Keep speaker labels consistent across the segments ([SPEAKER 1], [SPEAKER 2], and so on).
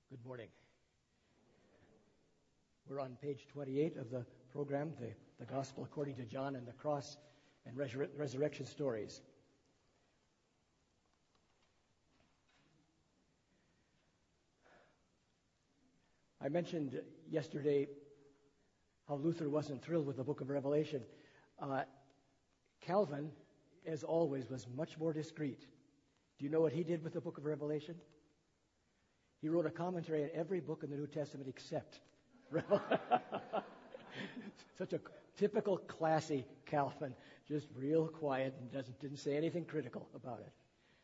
[SPEAKER 1] Good morning. We're on page 28 of the program, the Gospel according to John and the cross and resurrection stories. I mentioned yesterday how Luther wasn't thrilled with the book of Revelation. Calvin, as always, was much more discreet. Do you know what he did with the book of Revelation? He wrote a commentary on every book in the New Testament except Revelation. Such a typical classy Calvin, just real quiet and didn't say anything critical about it.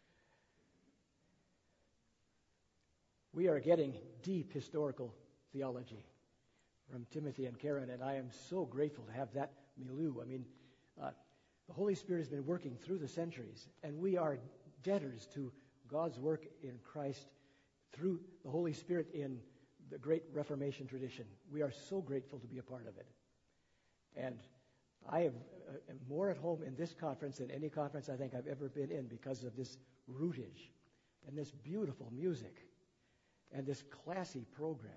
[SPEAKER 1] We are getting deep historical theology from Timothy and Karen, and I am so grateful to have that milieu. I mean, the Holy Spirit has been working through the centuries, and we are debtors to God's work in Christ through the Holy Spirit in the great Reformation tradition. We are so grateful to be a part of it. And I am more at home in this conference than any conference I think I've ever been in because of this rootage and this beautiful music and this classy program.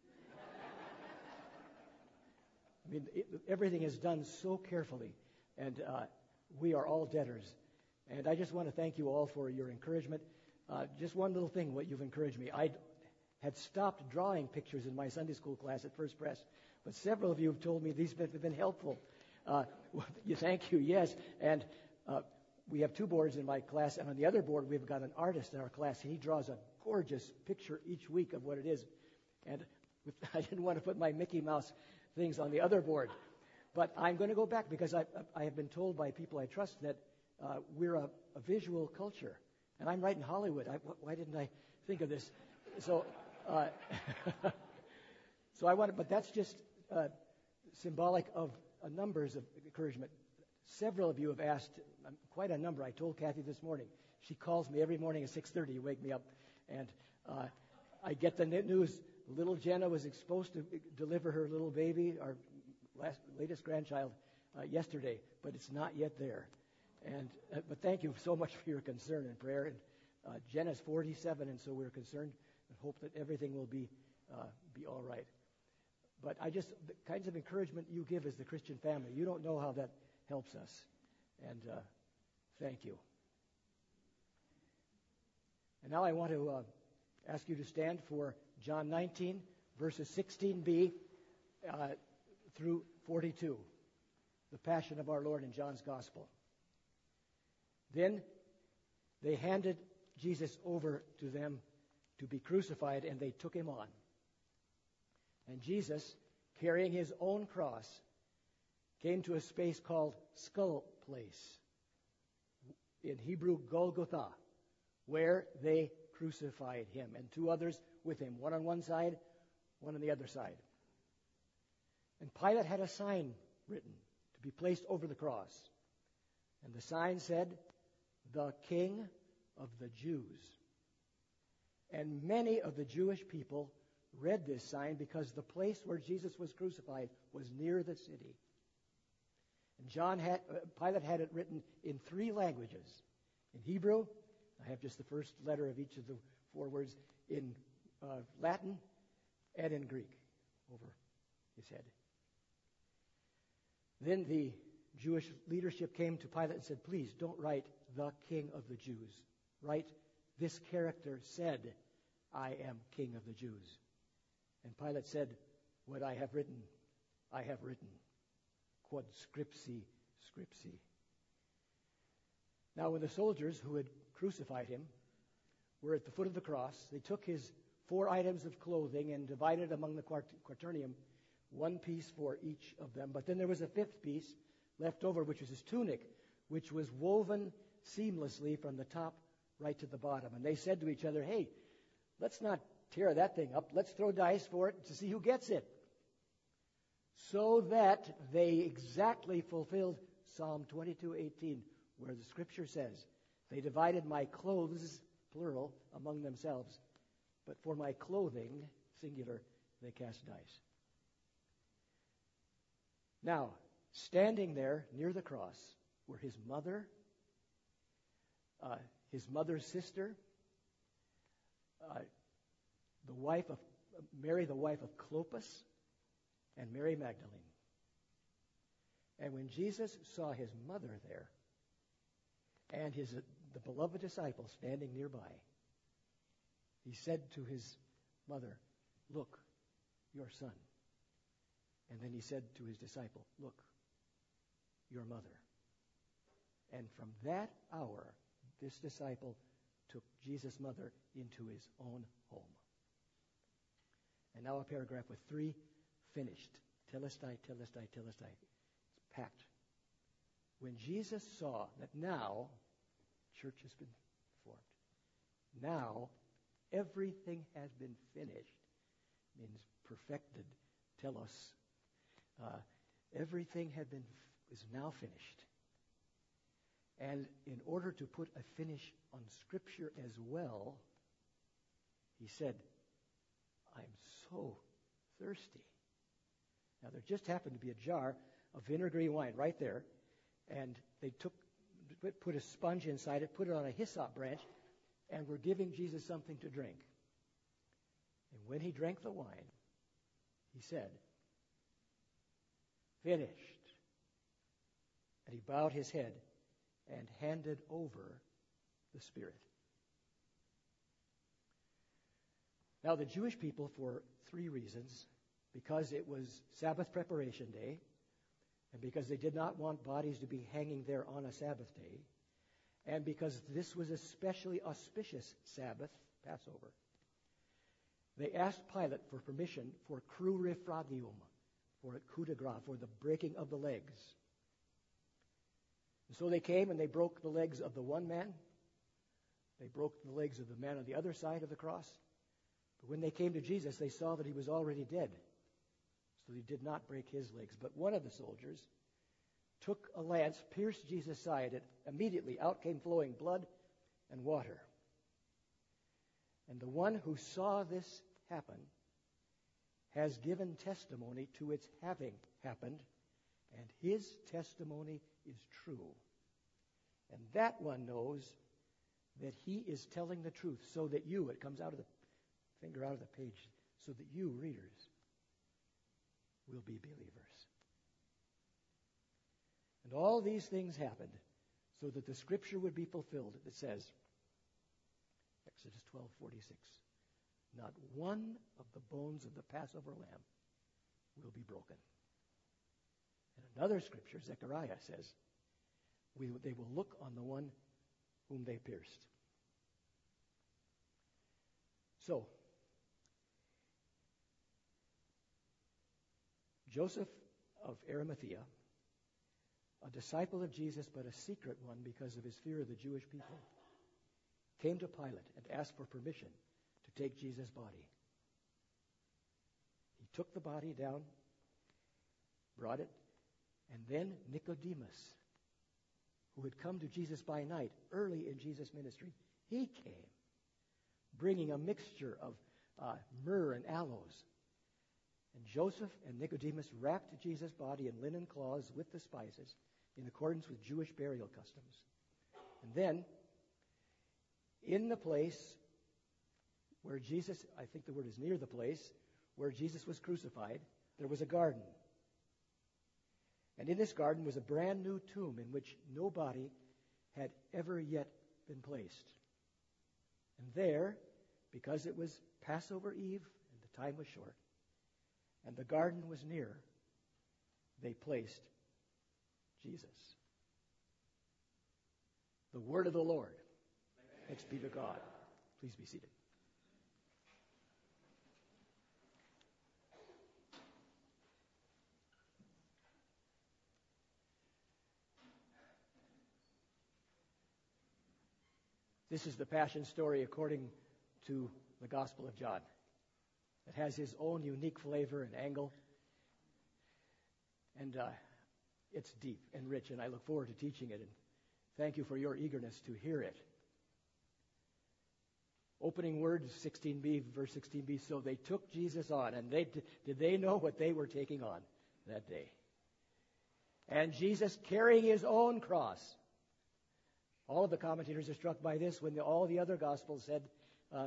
[SPEAKER 1] I mean, everything is done so carefully, and we are all debtors. And I just want to thank you all for your encouragement. Just one little thing, what you've encouraged me. I had stopped drawing pictures in my Sunday school class at First Pres, but several of you have told me these have been helpful. Thank you, yes. And we have two boards in my class, and on the other board we've got an artist in our class, and he draws a gorgeous picture each week of what it is. And I didn't want to put my Mickey Mouse things on the other board. But I'm going to go back because I have been told by people I trust that we're a visual culture. And I'm right in Hollywood. Why didn't I think of this? So I wanted, but that's just symbolic of numbers of encouragement. Several of you have asked, quite a number. I told Kathy this morning. She calls me every morning at 6:30 to wake me up. And I get the news. Little Jenna was supposed to deliver her little baby, our latest grandchild, yesterday, but it's not yet there. And but thank you so much for your concern and prayer. And Jenna's 47, and so we're concerned and hope that everything will be all right. But the kinds of encouragement you give as the Christian family, you don't know how that helps us. And thank you. And now I want to ask you to stand for John 19, verses 16b through 42, the Passion of our Lord in John's Gospel. Then they handed Jesus over to them to be crucified, and they took him on. And Jesus, carrying his own cross, came to a space called Skull Place, in Hebrew Golgotha, where they crucified him, and two others with him, one on one side, one on the other side. And Pilate had a sign written to be placed over the cross. And the sign said, "The King of the Jews." And many of the Jewish people read this sign because the place where Jesus was crucified was near the city. And Pilate had it written in 3 languages. In Hebrew, I have just the first letter of each of the 4 words, in Latin, and in Greek over his head. Then the Jewish leadership came to Pilate and said, "Please don't write the King of the Jews. Write, this character said, 'I am King of the Jews.'" And Pilate said, "What I have written, I have written. Quod scripsi, scripsi." Now when the soldiers who had crucified him were at the foot of the cross, they took his 4 items of clothing and divided among the quaternium, 1 piece for each of them. But then there was a 5th piece left over, which was his tunic, which was woven seamlessly from the top right to the bottom. And they said to each other, "Hey, let's not tear that thing up. Let's throw dice for it to see who gets it." So that they exactly fulfilled Psalm 22:18, where the scripture says, "They divided my clothes," plural, "among themselves, but for my clothing," singular, "they cast dice." Now, standing there near the cross were his mother, his mother's sister, Mary, the wife of Clopas, and Mary Magdalene. And when Jesus saw his mother there and the beloved disciple standing nearby, he said to his mother, "Look, your son." And then he said to his disciple, "Look, your mother." And from that hour, this disciple took Jesus' mother into his own home. And now a paragraph with 3 finished. Telestai, telestai, telestai. It's packed. When Jesus saw that now church has been formed, now everything has been finished, means perfected, telos. Everything is now finished. And in order to put a finish on Scripture as well, he said, "I'm so thirsty." Now, there just happened to be a jar of vinegary wine right there, and they put a sponge inside it, put it on a hyssop branch, and were giving Jesus something to drink. And when he drank the wine, he said, "Finished." And he bowed his head and handed over the Spirit. Now, the Jewish people, for 3 reasons, because it was Sabbath preparation day, and because they did not want bodies to be hanging there on a Sabbath day, and because this was a especially auspicious Sabbath, Passover, they asked Pilate for permission for crurifragium, for coup de grace, for the breaking of the legs. And so they came and they broke the legs of the one man. They broke the legs of the man on the other side of the cross. But when they came to Jesus, they saw that he was already dead. So he did not break his legs. But one of the soldiers took a lance, pierced Jesus' side, and immediately out came flowing blood and water. And the one who saw this happen has given testimony to its having happened, and his testimony is true. And that one knows that he is telling the truth, so that you, it comes out of the finger out of the page, so that you, readers, will be believers. And all these things happened so that the Scripture would be fulfilled. It says, Exodus 12:46, "Not one of the bones of the Passover lamb will be broken." And another Scripture, Zechariah, says, they will look on the one whom they pierced. So, Joseph of Arimathea, a disciple of Jesus, but a secret one because of his fear of the Jewish people, came to Pilate and asked for permission to take Jesus' body. He took the body down, brought it, and then Nicodemus, who had come to Jesus by night, early in Jesus' ministry, he came, bringing a mixture of myrrh and aloes. And Joseph and Nicodemus wrapped Jesus' body in linen cloths with the spices, in accordance with Jewish burial customs. And then, in the place where Jesus, I think the word is near the place, where Jesus was crucified, there was a garden. And in this garden was a brand new tomb in which no body had ever yet been placed. And there, because it was Passover Eve and the time was short, and the garden was near, they placed Jesus. The word of the Lord. Thanks be to God. Please be seated. This is the Passion story according to the Gospel of John. It has his own unique flavor and angle. And it's deep and rich, and I look forward to teaching it. And thank you for your eagerness to hear it. Opening words, 16b, verse 16b. So they took Jesus on, and did they know what they were taking on that day? And Jesus carrying his own cross. All of the commentators are struck by this when all the other Gospels said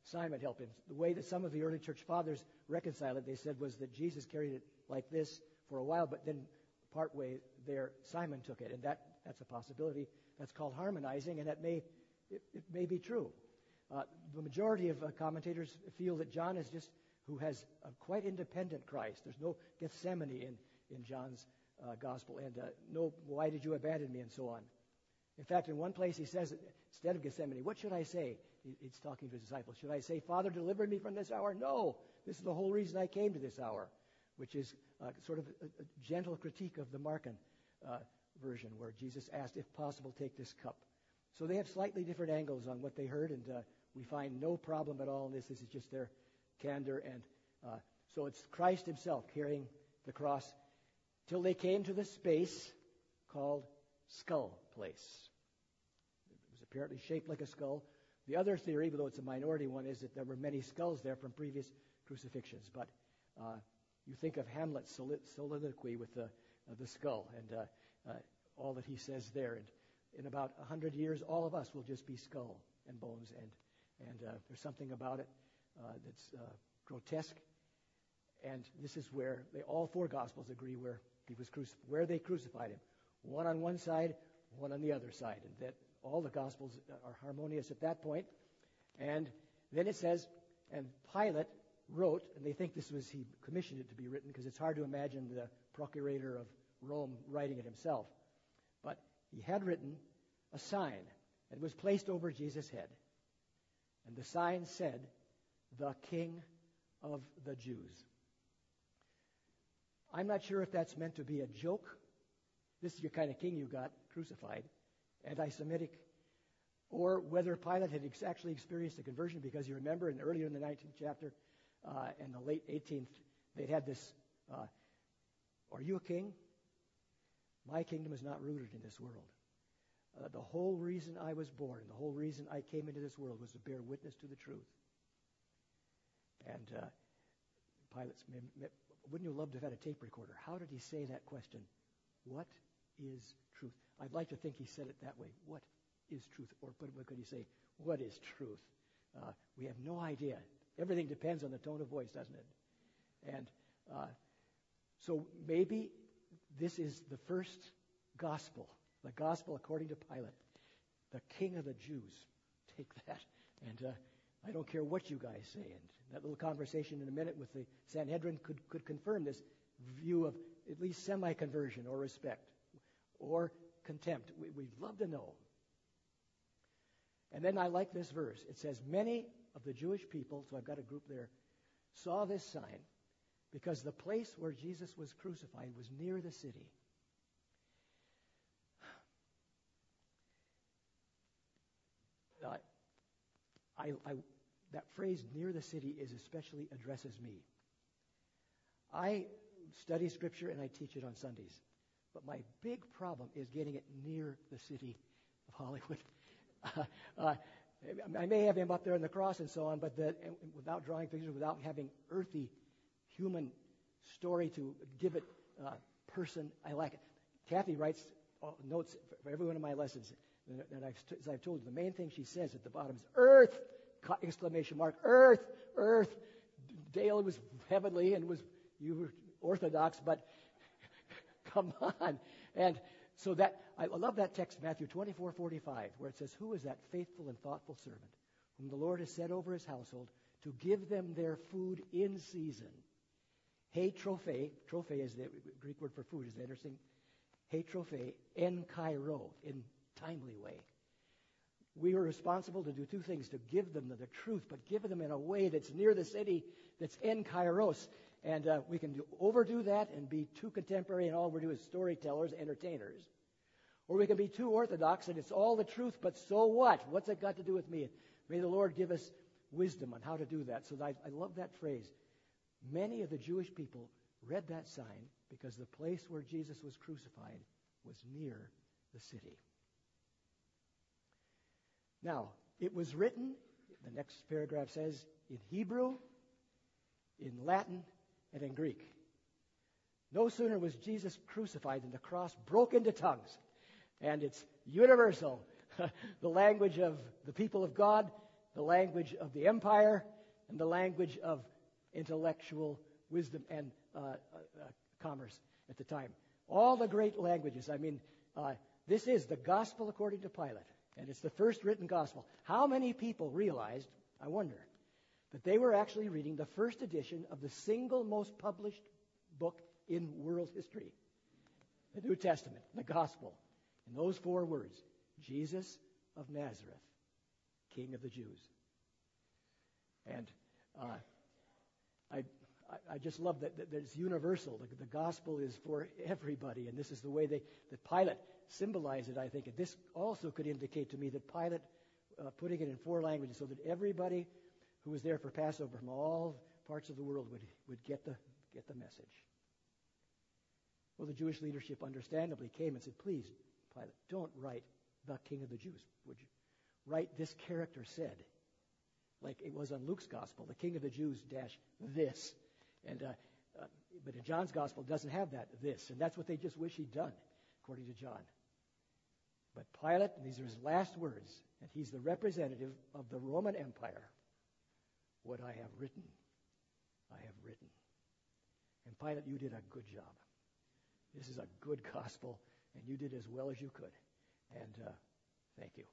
[SPEAKER 1] Simon help him. The way that some of the early church fathers reconcile it, they said, was that Jesus carried it like this for a while, but then partway there, Simon took it. And that's a possibility. That's called harmonizing, and it may be true. The majority of commentators feel that John is just who has a quite independent Christ. There's no Gethsemane in John's gospel, and no, why did you abandon me, and so on. In fact, in one place he says, instead of Gethsemane, what should I say? He's talking to his disciples. Should I say, Father, deliver me from this hour? No, this is the whole reason I came to this hour, which is sort of a gentle critique of the Markan version, where Jesus asked, if possible, take this cup. So they have slightly different angles on what they heard, and we find no problem at all in this. This is just their candor, and so it's Christ himself carrying the cross till they came to the space called Skull Place. It was apparently shaped like a skull. The other theory, though it's a minority one, is that there were many skulls there from previous crucifixions. But you think of Hamlet's soliloquy with the skull and all that he says there. And in about 100 years, all of us will just be skull and bones. And there's something about it that's grotesque. And this is where all four Gospels agree where he was where they crucified him. One on one side, one on the other side. And that all the Gospels are harmonious at that point. And then it says, and Pilate wrote, and they think he commissioned it to be written, because it's hard to imagine the procurator of Rome writing it himself. But he had written a sign, and it was placed over Jesus' head. And the sign said, "The King of the Jews." I'm not sure if that's meant to be a joke. This is your kind of king you got crucified, anti-Semitic, or whether Pilate had actually experienced a conversion, because you remember earlier in the 19th chapter and the late 18th, they'd had this, are you a king? My kingdom is not rooted in this world. The whole reason I was born, the whole reason I came into this world was to bear witness to the truth. And Pilate's, wouldn't you love to have had a tape recorder? How did he say that question? What is truth? I'd like to think he said it that way. What is truth? Or what could he say? What is truth? We have no idea. Everything depends on the tone of voice, doesn't it? And so maybe this is the first gospel, the gospel according to Pilate, the King of the Jews. Take that. And I don't care what you guys say. And that little conversation in a minute with the Sanhedrin could confirm this view of at least semi-conversion or respect or contempt. We'd love to know. And then I like this verse. It says, many of the Jewish people, so I've got a group there, saw this sign because the place where Jesus was crucified was near the city. That phrase, near the city, especially addresses me. I study Scripture and I teach it on Sundays. But my big problem is getting it near the city of Hollywood. I may have him up there on the cross and so on, but without drawing pictures, without having earthy human story to give it person, I like it. Kathy writes notes for every one of my lessons. And as I've told you, the main thing she says at the bottom is earth! Exclamation mark, earth, earth. Dale was heavenly and you were orthodox, but come on. And so I love that text, Matthew 24:45, where it says, who is that faithful and thoughtful servant whom the Lord has set over his household to give them their food in season? He trophe is the Greek word for food, isn't it interesting? He trophe, en kairo, in timely way. We are responsible to do two things, to give them the truth, but give them in a way that's near the city, that's en kairos. And we can overdo that and be too contemporary, and all we do is storytellers, entertainers. Or we can be too orthodox, and it's all the truth, but so what? What's it got to do with me? May the Lord give us wisdom on how to do that. So I love that phrase. Many of the Jewish people read that sign because the place where Jesus was crucified was near the city. Now, it was written, the next paragraph says, in Hebrew, in Latin, and in Greek. No sooner was Jesus crucified than the cross broke into tongues. And it's universal. The language of the people of God, the language of the empire, and the language of intellectual wisdom and commerce at the time. All the great languages. I mean, this is the gospel according to Pilate, and it's the first written gospel. How many people realized, I wonder, that they were actually reading the first edition of the single most published book in world history, the New Testament, the gospel, in those 4 words, Jesus of Nazareth, King of the Jews. And I just love that it's universal. The gospel is for everybody, and this is the way that Pilate symbolized it, I think. And this also could indicate to me that Pilate, putting it in 4 languages so that everybody who was there for Passover from all parts of the world would get the message. Well, the Jewish leadership understandably came and said, please, Pilate, don't write the King of the Jews, would you? Write this character said, like it was on Luke's gospel, the King of the Jews - this. And but in John's gospel, it doesn't have that, this. And that's what they just wish he'd done, according to John. But Pilate, and these are his last words, and he's the representative of the Roman Empire. What I have written, I have written. And Pilate, you did a good job. This is a good gospel, and you did as well as you could. And thank you.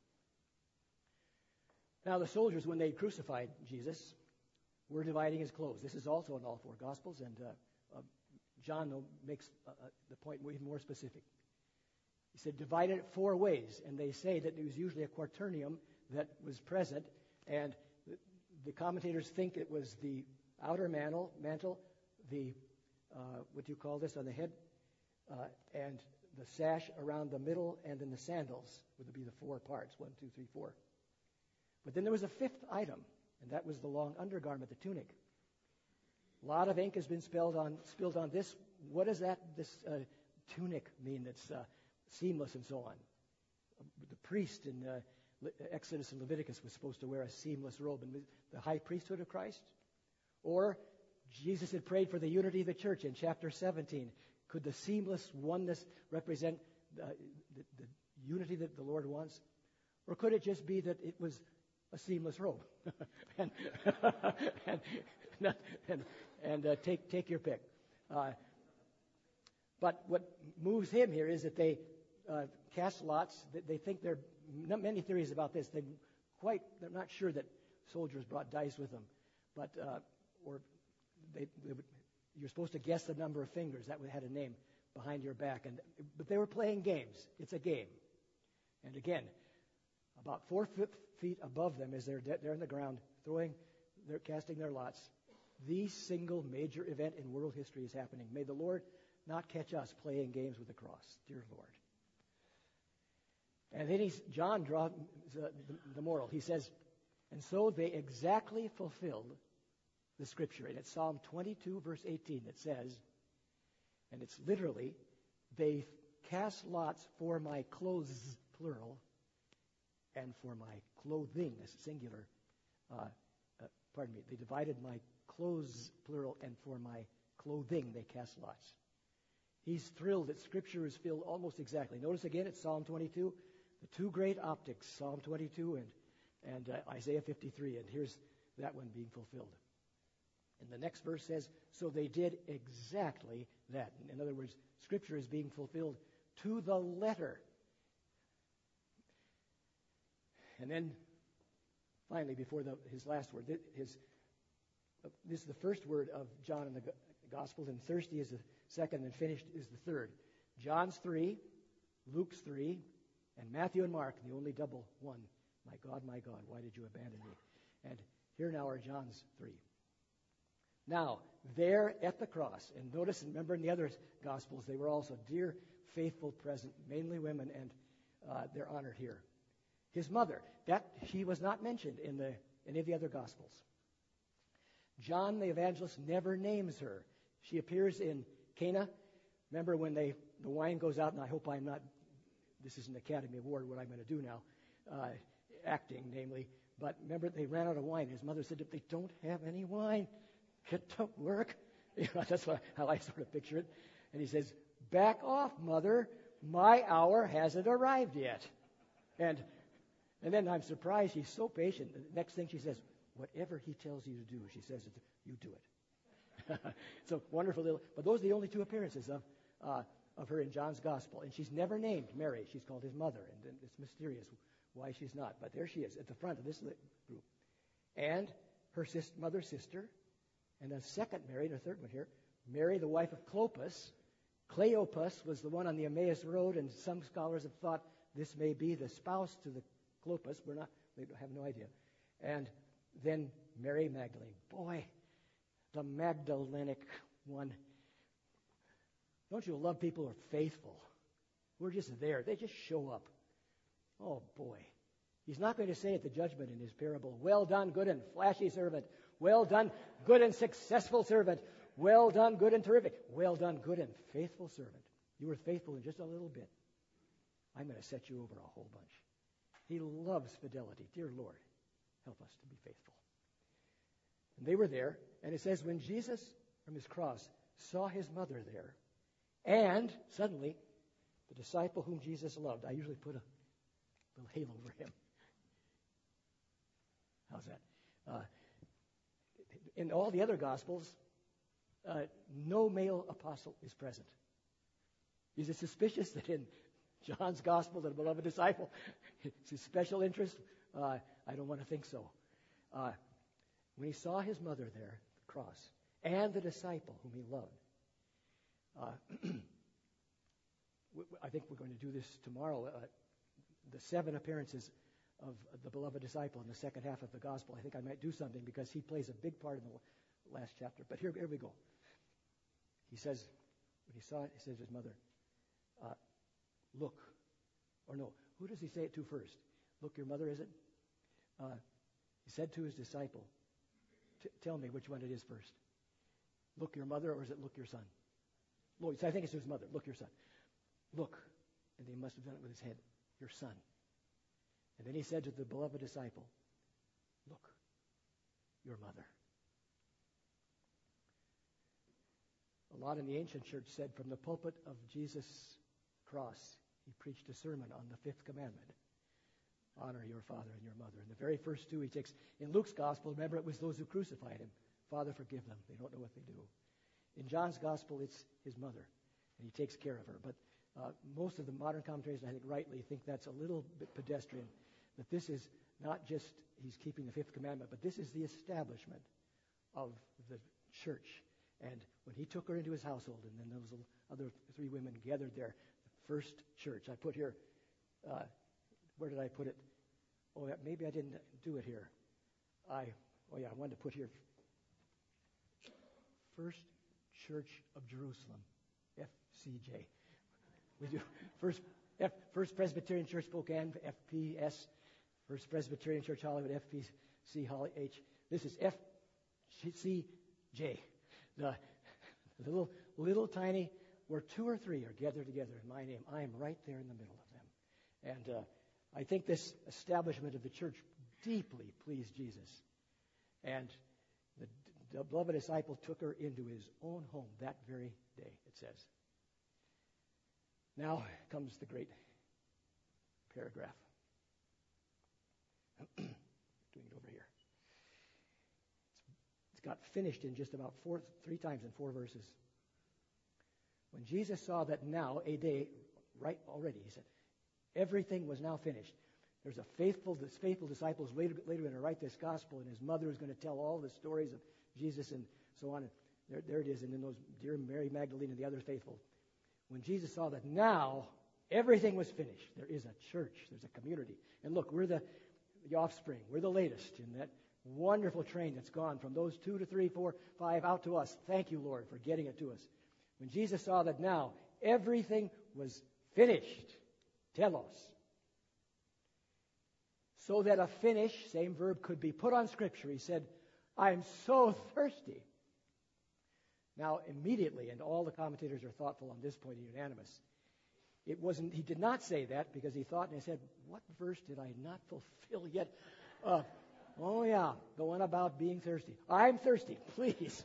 [SPEAKER 1] Now, the soldiers, when they crucified Jesus, were dividing his clothes. This is also in all 4 Gospels, and John makes the point even more specific. He said, divided it 4 ways, and they say that it was usually a quaternium that was present, and the commentators think it was the outer mantle, the, what do you call this, on the head, and the sash around the middle, and then the sandals would be the 4 parts, 1, 2, 3, 4. But then there was a 5th item, and that was the long undergarment, the tunic. A lot of ink has been spilled on this. What does this tunic mean that's seamless and so on? The priest in Exodus and Leviticus was supposed to wear a seamless robe, and the high priesthood of Christ. Or Jesus had prayed for the unity of the church in chapter 17. Could the seamless oneness represent the unity that the Lord wants? Or could it just be that it was a seamless robe? and take your pick. But what moves him here is that they cast lots. They think there are many theories about this. They're not sure that soldiers brought dice with them, but you're supposed to guess the number of fingers. That had a name behind your back. But they were playing games. It's a game. And again, about 4 feet above them, as they're in the ground, they're casting their lots. The single major event in world history is happening. May the Lord not catch us playing games with the cross, dear Lord. And then John draws the moral. He says, and so they exactly fulfilled the scripture. And it's Psalm 22, verse 18, that says, and it's literally, they cast lots for my clothes, plural, and for my clothing, singular. They divided my clothes, plural, and for my clothing they cast lots. He's thrilled that Scripture is filled almost exactly. Notice again, it's Psalm 22, the 2 great optics, Psalm 22 and Isaiah 53, and here's that one being fulfilled. And the next verse says, so they did exactly that. In other words, Scripture is being fulfilled to the letter. And then, finally, before his last word, this is the first word of John in the Gospels, and thirsty is the second, and finished is the third. John's 3, Luke's 3, and Matthew and Mark, the only double one. My God, why did you abandon me? And here now are John's 3. Now, there at the cross, and notice, and remember in the other Gospels, they were also dear, faithful, present, mainly women, and they're honored here. His mother, that she was not mentioned in any of the other Gospels. John the evangelist never names her. She appears in Cana. Remember when the wine goes out, and I hope this is an Academy Award, what I'm going to do now, acting, namely. But remember, they ran out of wine. His mother said, if they don't have any wine, get to work. That's how I sort of picture it. And he says, back off, mother. My hour hasn't arrived yet. And And then I'm surprised she's so patient. The next thing she says, whatever he tells you to do, she says, you do it. So wonderful little, but those are the only two appearances of her in John's gospel. And she's never named Mary. She's called his mother, and it's mysterious why she's not. But there she is at the front of this group. And her mother's sister, and a second Mary, and a third one here, Mary, the wife of Clopas. Cleopas was the one on the Emmaus Road, and some scholars have thought this may be the spouse to the Clopas. We have no idea. And then Mary Magdalene. Boy, the Magdalenic one. Don't you love people who are faithful? We're just there. They just show up. Oh, boy. He's not going to say at the judgment in his parable, well done, good and flashy servant. Well done, good and successful servant. Well done, good and terrific. Well done, good and faithful servant. You were faithful in just a little bit. I'm going to set you over a whole bunch. He loves fidelity. Dear Lord, help us to be faithful. And they were there, and it says, when Jesus, from his cross, saw his mother there, and suddenly, the disciple whom Jesus loved, I usually put a little halo over him. How's that? In all the other Gospels, no male apostle is present. Is it suspicious that in John's Gospel, the beloved disciple, it's his special interest? I don't want to think so. When he saw his mother there, the cross, and the disciple whom he loved, I think we're going to do this tomorrow. The 7 appearances of the beloved disciple in the second half of the gospel. I think I might do something because he plays a big part in the last chapter. But here we go. He says, when he saw it, he says to his mother, look. Or no, who does he say it to first? Look, your mother, is it? He said to his disciple, tell me which one it is first. Look, your mother, or is it look, your son? Lord, I think it's his mother. Look, your son. Look. And he must have done it with his head. Your son. And then he said to the beloved disciple, look, your mother. A lot in the ancient church said from the pulpit of Jesus' cross, he preached a sermon on the 5th commandment. Honor your father and your mother. And the very first 2 he takes. In Luke's gospel, remember, it was those who crucified him. Father, forgive them. They don't know what they do. In John's gospel, it's his mother, and he takes care of her. But most of the modern commentators, I think rightly, think that's a little bit pedestrian, that this is not just he's keeping the 5th commandment, but this is the establishment of the church. And when he took her into his household, and then those other 3 women gathered there, the first church. I put here, where did I put it? Oh, maybe I didn't do it here. I wanted to put here, First Church of Jerusalem, FCJ. We do First Presbyterian Church Spokane, FPS. First Presbyterian Church Hollywood, FPC H. This is FCJ. The little tiny, where 2 or 3 are gathered together in my name, I am right there in the middle of them. And I think this establishment of the church deeply pleased Jesus. And the beloved disciple took her into his own home that very day, it says. Now comes the great paragraph. Doing it over here. It's got finished in just about 3 times in 4 verses. When Jesus saw that now, a day, right already, he said, everything was now finished. There's faithful disciples later going to write this gospel, and his mother is going to tell all the stories of Jesus and so on. And there it is, and then those dear Mary Magdalene and the other faithful. When Jesus saw that now everything was finished, there is a church, there's a community. And look, we're the offspring. We're the latest in that wonderful train that's gone from those 2 to 3, 4, 5 out to us. Thank you, Lord, for getting it to us. When Jesus saw that now everything was finished, telos, so that a finish, same verb, could be put on Scripture, he said, I'm so thirsty. Now, immediately, and all the commentators are thoughtful on this point and unanimous, he did not say that because he thought in his head, what verse did I not fulfill yet? Oh yeah, the one about being thirsty. I'm thirsty, please.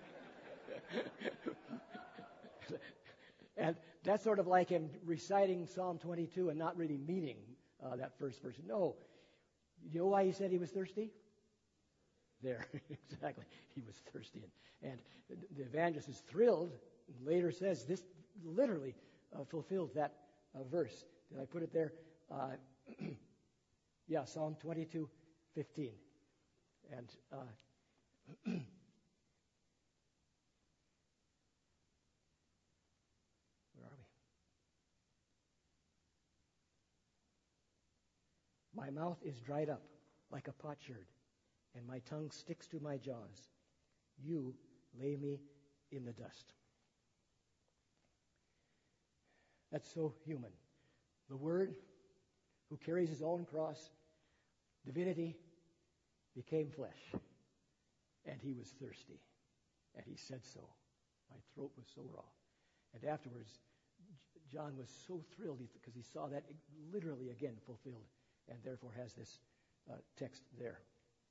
[SPEAKER 1] And that's sort of like him reciting Psalm 22 and not really meaning that first verse. No, You know why he said he was thirsty? There, exactly. He was thirsty. And the evangelist is thrilled, and later says this literally fulfilled that verse. Did I put it there? Yeah, Psalm 22:15. And where are we? My mouth is dried up like a potsherd, and my tongue sticks to my jaws. You lay me in the dust. That's so human. The Word, who carries his own cross, divinity, became flesh. And he was thirsty. And he said so. My throat was so raw. And afterwards, John was so thrilled because he saw that literally again fulfilled, and therefore has this text there.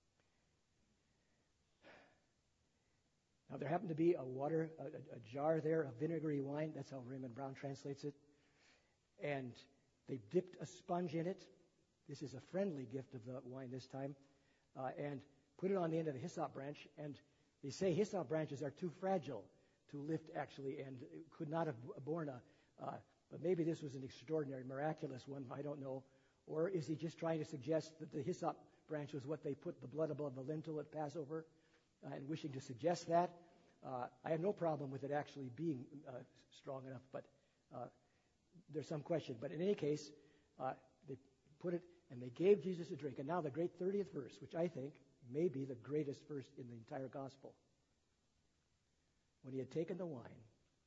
[SPEAKER 1] Now, there happened to be a jar there of vinegary wine. That's how Raymond Brown translates it. And they dipped a sponge in it. This is a friendly gift of the wine this time. And put it on the end of a hyssop branch. And they say hyssop branches are too fragile to lift, actually, and could not have borne but maybe this was an extraordinary, miraculous one. I don't know. Or is he just trying to suggest that the hyssop branch was what they put the blood above the lintel at Passover? And wishing to suggest that. I have no problem with it actually being strong enough, but there's some question. But in any case, they put it, and they gave Jesus a drink. And now the great 30th verse, which I think may be the greatest verse in the entire gospel. When he had taken the wine,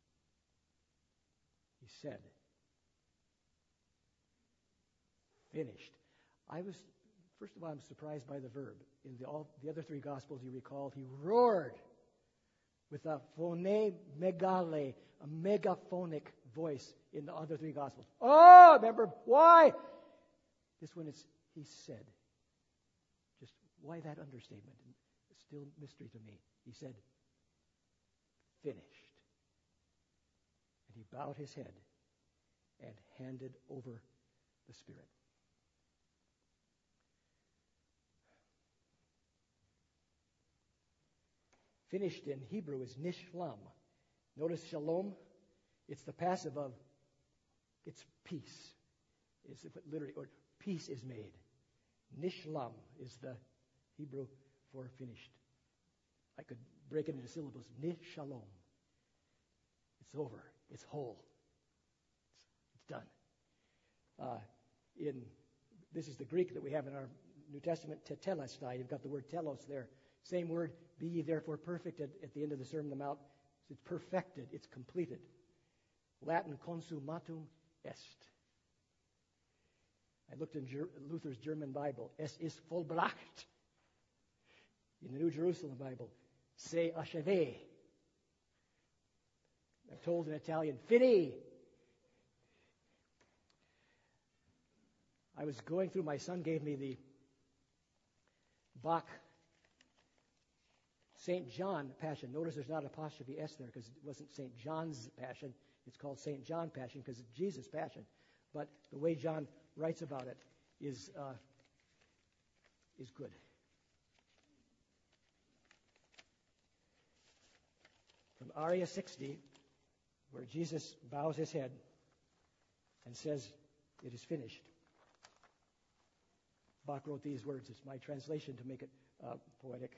[SPEAKER 1] he said, finished. First of all, I'm surprised by the verb. In the other three Gospels, you recall, he roared with a phone megale, a megaphonic voice in the other three Gospels. Oh, remember, why? This one is, he said. Just why that understatement? It's still mystery to me. He said, finished. And he bowed his head and handed over the Spirit. Finished in Hebrew is nishlam. Notice shalom. It's the passive of, it's peace. It's literally, or peace is made. Nishlam is the Hebrew for finished. I could break it into syllables. Nishalom. It's over. It's whole. It's done. This is the Greek that we have in our New Testament, tetelestai. You've got the word telos there. Same word, be ye therefore perfect at the end of the Sermon on the Mount. It's perfected, it's completed. Latin, consummatum est. I looked in Luther's German Bible. Es ist vollbracht. In the New Jerusalem Bible, c'est achevé. I'm told in Italian, fini. I was going through, my son gave me the Bach St. John Passion. Notice there's not apostrophe S there because it wasn't St. John's Passion. It's called St. John Passion because it's Jesus' Passion. But the way John writes about it is good. From Aria 60, where Jesus bows his head and says, it is finished. Bach wrote these words. It's my translation to make it poetic.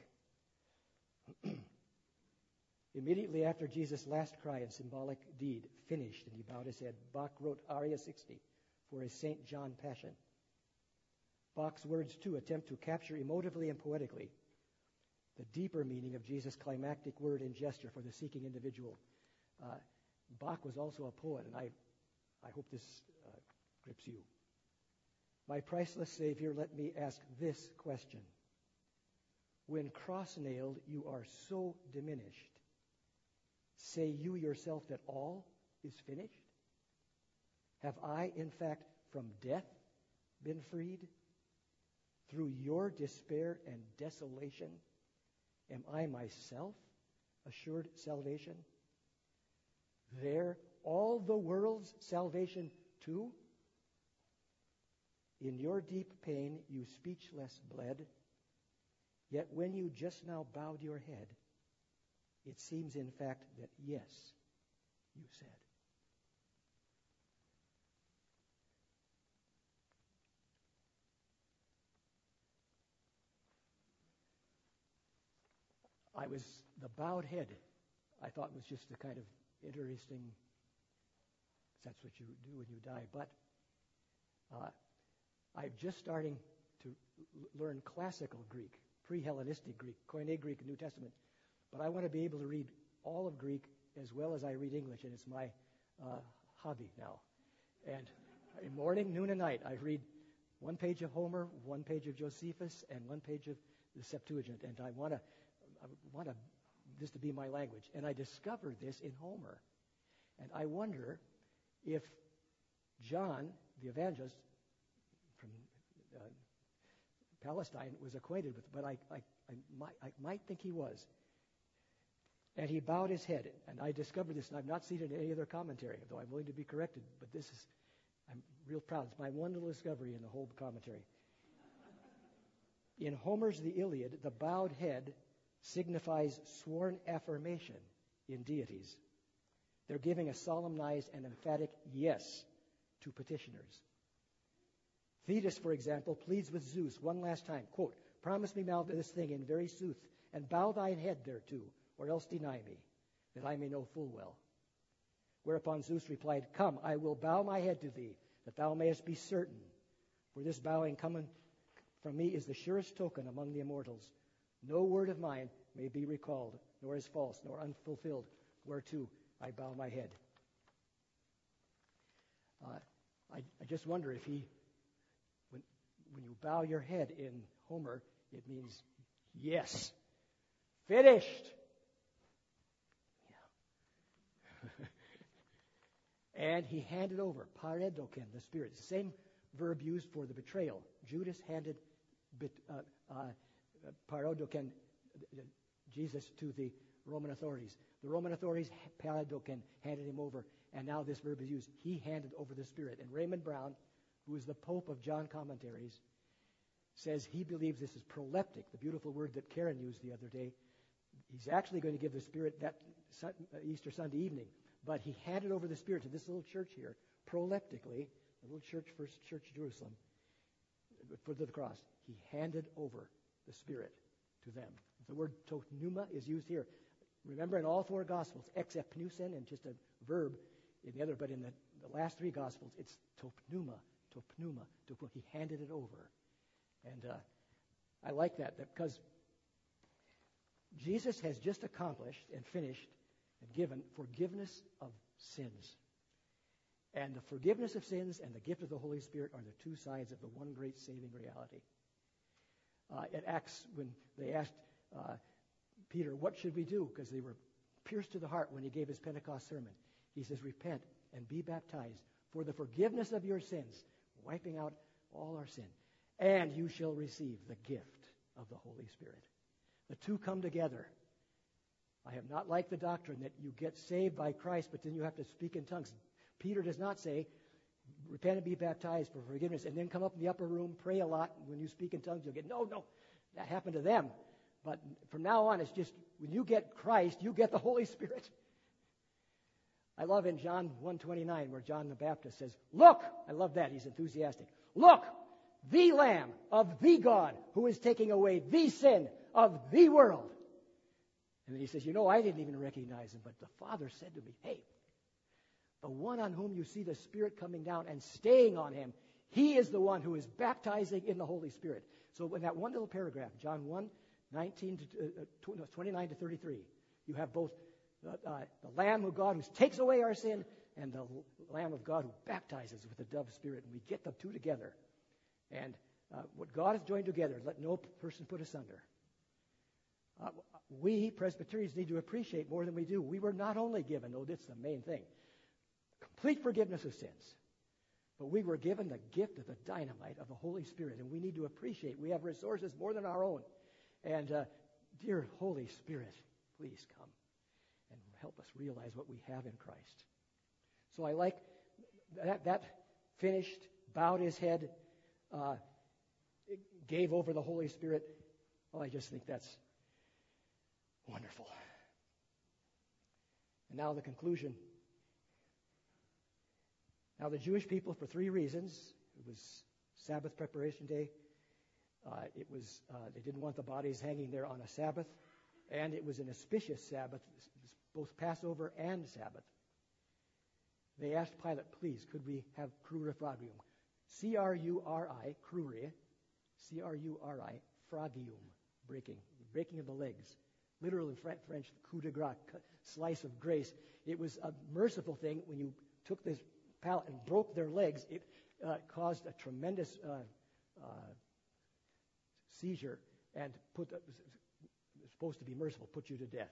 [SPEAKER 1] Immediately after Jesus' last cry and symbolic deed, finished, and he bowed his head, Bach wrote Aria 60 for his St. John Passion. Bach's words, too, attempt to capture emotively and poetically the deeper meaning of Jesus' climactic word and gesture for the seeking individual. Bach was also a poet, and I hope this grips you. My priceless Savior, let me ask this question. When cross-nailed, you are so diminished. Say you yourself that all is finished? Have I, in fact, from death been freed? Through your despair and desolation, am I myself assured salvation? There, all the world's salvation too? In your deep pain you speechless bled, yet when you just now bowed your head, it seems in fact that yes, you said. The bowed head, I thought was just a kind of interesting, that's what you do when you die. But I'm just starting to learn classical Greek, pre-Hellenistic Greek, Koine Greek, New Testament. But I want to be able to read all of Greek as well as I read English, and it's my hobby now. And in morning, noon, and night, I read one page of Homer, one page of Josephus, and one page of the Septuagint. And I want this to be my language. And I discovered this in Homer. And I wonder if John, the evangelist from Palestine, was acquainted with it, but I might think he was. And he bowed his head. And I discovered this, and I've not seen it in any other commentary, though I'm willing to be corrected. But I'm real proud. It's my one little discovery in the whole commentary. In Homer's The Iliad, the bowed head signifies sworn affirmation in deities. They're giving a solemnized and emphatic yes to petitioners. Thetis, for example, pleads with Zeus one last time, quote, "Promise me now this thing in very sooth, and bow thine head thereto, or else deny me, that I may know full well." Whereupon Zeus replied, "Come, I will bow my head to thee, that thou mayest be certain. For this bowing coming from me is the surest token among the immortals. No word of mine may be recalled, nor is false, nor unfulfilled, whereto I bow my head." I just wonder if when you bow your head in Homer, it means yes, finished. Yeah. And he handed over, paredoken, the Spirit. It's the same verb used for the betrayal. Judas handed paredoken, Jesus, to the Roman authorities. The Roman authorities, paredoken, handed him over, and now this verb is used. He handed over the Spirit. And Raymond Brown, who is the Pope of John commentaries, says he believes this is proleptic, the beautiful word that Karen used the other day. He's actually going to give the Spirit that Easter Sunday evening, but he handed over the Spirit to this little church here, proleptically, the little church, First Church Jerusalem, foot of the cross. He handed over the Spirit to them. The word topneuma is used here. Remember, in all four Gospels, exepnusen, and just a verb in the other, but in the last three Gospels, it's topneuma. He handed it over. And I like that because Jesus has just accomplished and finished and given forgiveness of sins. And the forgiveness of sins and the gift of the Holy Spirit are the two sides of the one great saving reality. At Acts, when they asked Peter, what should we do? Because they were pierced to the heart when he gave his Pentecost sermon. He says, repent and be baptized for the forgiveness of your sins, wiping out all our sin. And you shall receive the gift of the Holy Spirit. The two come together. I have not liked the doctrine that you get saved by Christ, but then you have to speak in tongues. Peter does not say, repent and be baptized for forgiveness, and then come up in the upper room, pray a lot, and when you speak in tongues, you'll get, no, that happened to them. But from now on, it's just, when you get Christ, you get the Holy Spirit. I love in John 1:29, where John the Baptist says, look, I love that, he's enthusiastic. Look, the Lamb of the God who is taking away the sin of the world. And then he says, I didn't even recognize him, but the Father said to me, hey, the one on whom you see the Spirit coming down and staying on him, he is the one who is baptizing in the Holy Spirit. So in that one little paragraph, John 29 to 33, you have both the Lamb of God who takes away our sin and the Lamb of God who baptizes with the dove Spirit. And we get the two together. And what God has joined together, let no person put asunder. We Presbyterians need to appreciate more than we do. We were not only given, that's the main thing, complete forgiveness of sins, but we were given the gift of the dynamite of the Holy Spirit, and we need to appreciate we have resources more than our own. And dear Holy Spirit, please come and help us realize what we have in Christ. So I like that finished, bowed his head. gave over the Holy Spirit. Well, I just think that's wonderful. And now the conclusion. Now the Jewish people, for 3 reasons, it was Sabbath preparation day, they didn't want the bodies hanging there on a Sabbath, and it was an auspicious Sabbath, both Passover and Sabbath. They asked Pilate, please, could we have crura fragium? C-R-U-R-I, cruri, C-R-U-R-I, fragium, breaking of the legs. Literal in French, coup de grace, slice of grace. It was a merciful thing. When you took this pallet and broke their legs, it caused a tremendous seizure and was supposed to be merciful, put you to death.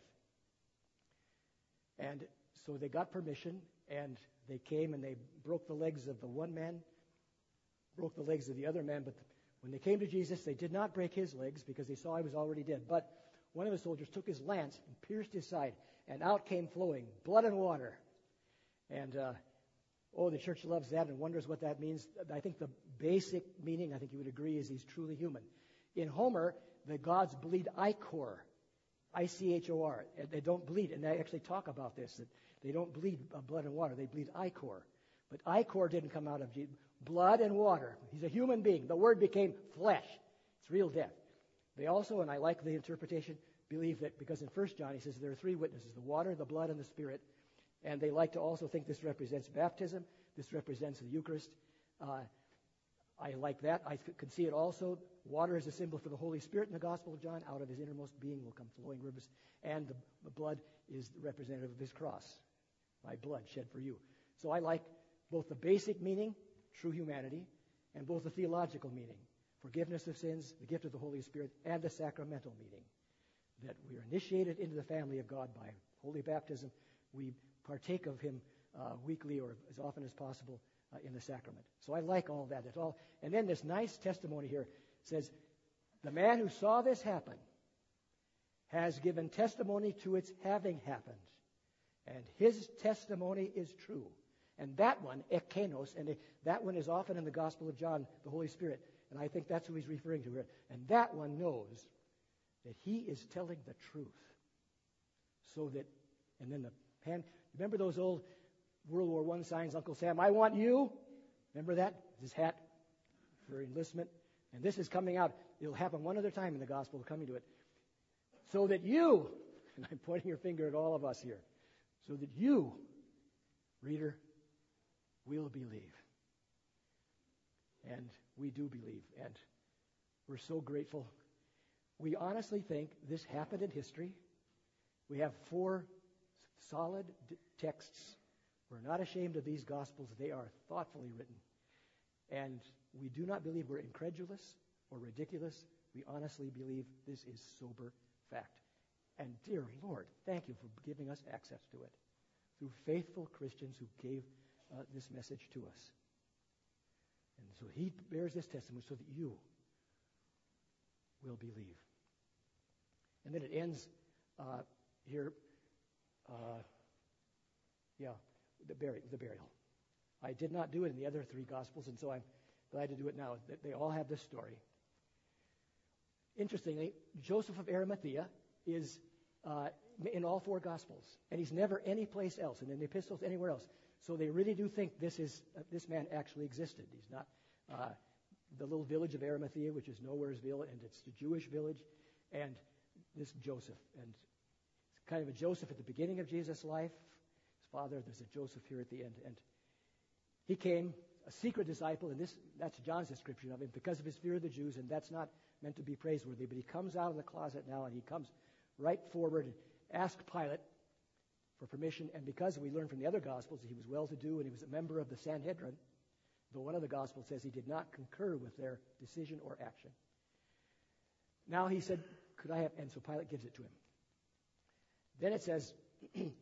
[SPEAKER 1] And so they got permission, and they came and they broke the legs of the one man, broke the legs of the other man, but when they came to Jesus, they did not break his legs because they saw he was already dead. But one of the soldiers took his lance and pierced his side, and out came flowing blood and water. And, the church loves that and wonders what that means. I think the basic meaning, I think you would agree, is he's truly human. In Homer, the gods bleed ichor, I-C-H-O-R. They don't bleed, and they actually talk about this, that they don't bleed blood and water, they bleed ichor. But ichor didn't come out of Jesus. Blood and water. He's a human being. The Word became flesh. It's real death. They also, and I like the interpretation, believe that because in 1 John he says there are 3 witnesses, the water, the blood, and the Spirit. And they like to also think this represents baptism. This represents the Eucharist. I like that. I can see it also. Water is a symbol for the Holy Spirit in the Gospel of John. Out of his innermost being will come flowing rivers. And the blood is representative of his cross. My blood shed for you. So I like both the basic meaning, true humanity, and both the theological meaning, forgiveness of sins, the gift of the Holy Spirit, and the sacramental meaning, that we are initiated into the family of God by holy baptism. We partake of him weekly or as often as possible in the sacrament. So I like all that. And then this nice testimony here says, the man who saw this happen has given testimony to its having happened. And his testimony is true. And that one, ekkenos, and that one is often in the Gospel of John, the Holy Spirit. And I think that's who he's referring to here. And that one knows that he is telling the truth. So that, and then the hand, remember those old World War I signs, Uncle Sam, I want you? Remember that? His hat for enlistment. And this is coming out. It'll happen one other time in the Gospel, coming to it. So that you, and I'm pointing your finger at all of us here, so that you, reader, will believe. And we do believe. And we're so grateful. We honestly think this happened in history. We have 4 solid texts. We're not ashamed of these Gospels. They are thoughtfully written. And we do not believe we're incredulous or ridiculous. We honestly believe this is sober fact. And dear Lord, thank you for giving us access to it through faithful Christians who gave this message to us. And so he bears this testimony so that you will believe. And then it ends here. The burial. I did not do it in the other 3 Gospels, and so I'm glad to do it now. They all have this story. Interestingly, Joseph of Arimathea is in all 4 Gospels, and he's never anyplace else, and in the epistles anywhere else. So they really do think this man actually existed. He's not the little village of Arimathea, which is Nowheresville, and it's the Jewish village, and this Joseph. And it's kind of a Joseph at the beginning of Jesus' life. His father, there's a Joseph here at the end. And he came, a secret disciple, and that's John's description of him, because of his fear of the Jews, and that's not meant to be praiseworthy, but he comes out of the closet now, and he comes right forward and asks Pilate for permission, and because we learn from the other Gospels that he was well-to-do and he was a member of the Sanhedrin, though one of the Gospels says he did not concur with their decision or action. Now he said, could I have, and so Pilate gives it to him. Then it says, in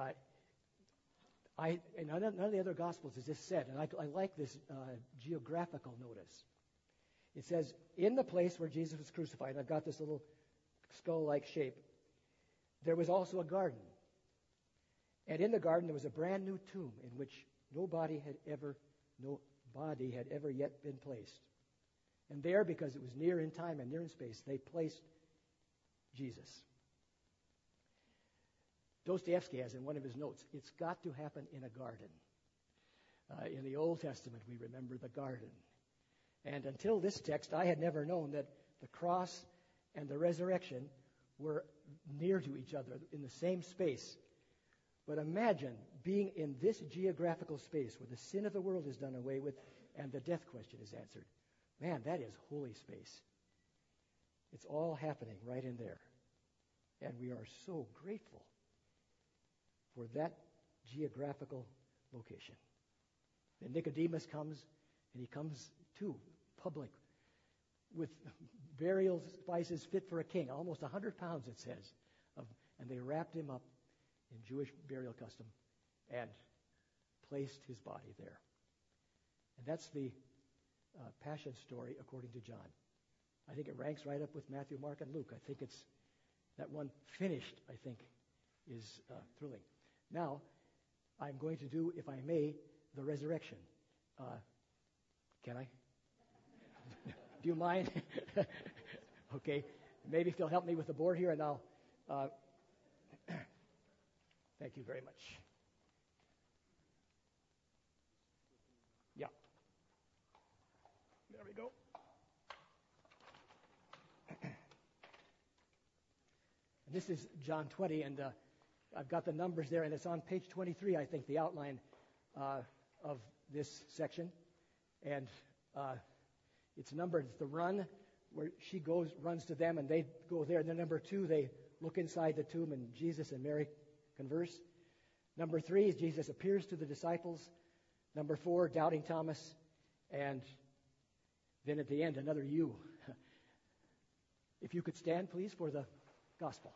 [SPEAKER 1] none of the other Gospels is this said, and I like this geographical notice. It says, in the place where Jesus was crucified, and I've got this little skull-like shape, there was also a garden. And in the garden there was a brand new tomb in which no body had ever yet been placed. And there, because it was near in time and near in space, they placed Jesus. Dostoevsky has in one of his notes, it's got to happen in a garden. In the Old Testament, we remember the garden. And until this text, I had never known that the cross and the resurrection were near to each other in the same space. But imagine being in this geographical space where the sin of the world is done away with and the death question is answered. Man, that is holy space. It's all happening right in there. And we are so grateful for that geographical location. Then Nicodemus comes, and he comes to public with burial spices fit for a king, almost 100 pounds, it says. And they wrapped him up in Jewish burial custom and placed his body there. And that's the Passion story according to John. I think it ranks right up with Matthew, Mark, and Luke. I think it's that one finished, I think, is thrilling. Now, I'm going to do, if I may, the resurrection. Can I? Do you mind? Okay. Maybe if you'll help me with the board here, and I'll... Thank you very much. Yeah. There we go. And this is John 20, and I've got the numbers there, and it's on page 23, I think, the outline of this section. And it's numbered. It's the run where she runs to them, and they go there. And then number 2, they look inside the tomb, and Jesus and Mary converse. Number 3 is Jesus appears to the disciples. Number 4, doubting Thomas. And then at the end, another you. If you could stand, please, for the gospel.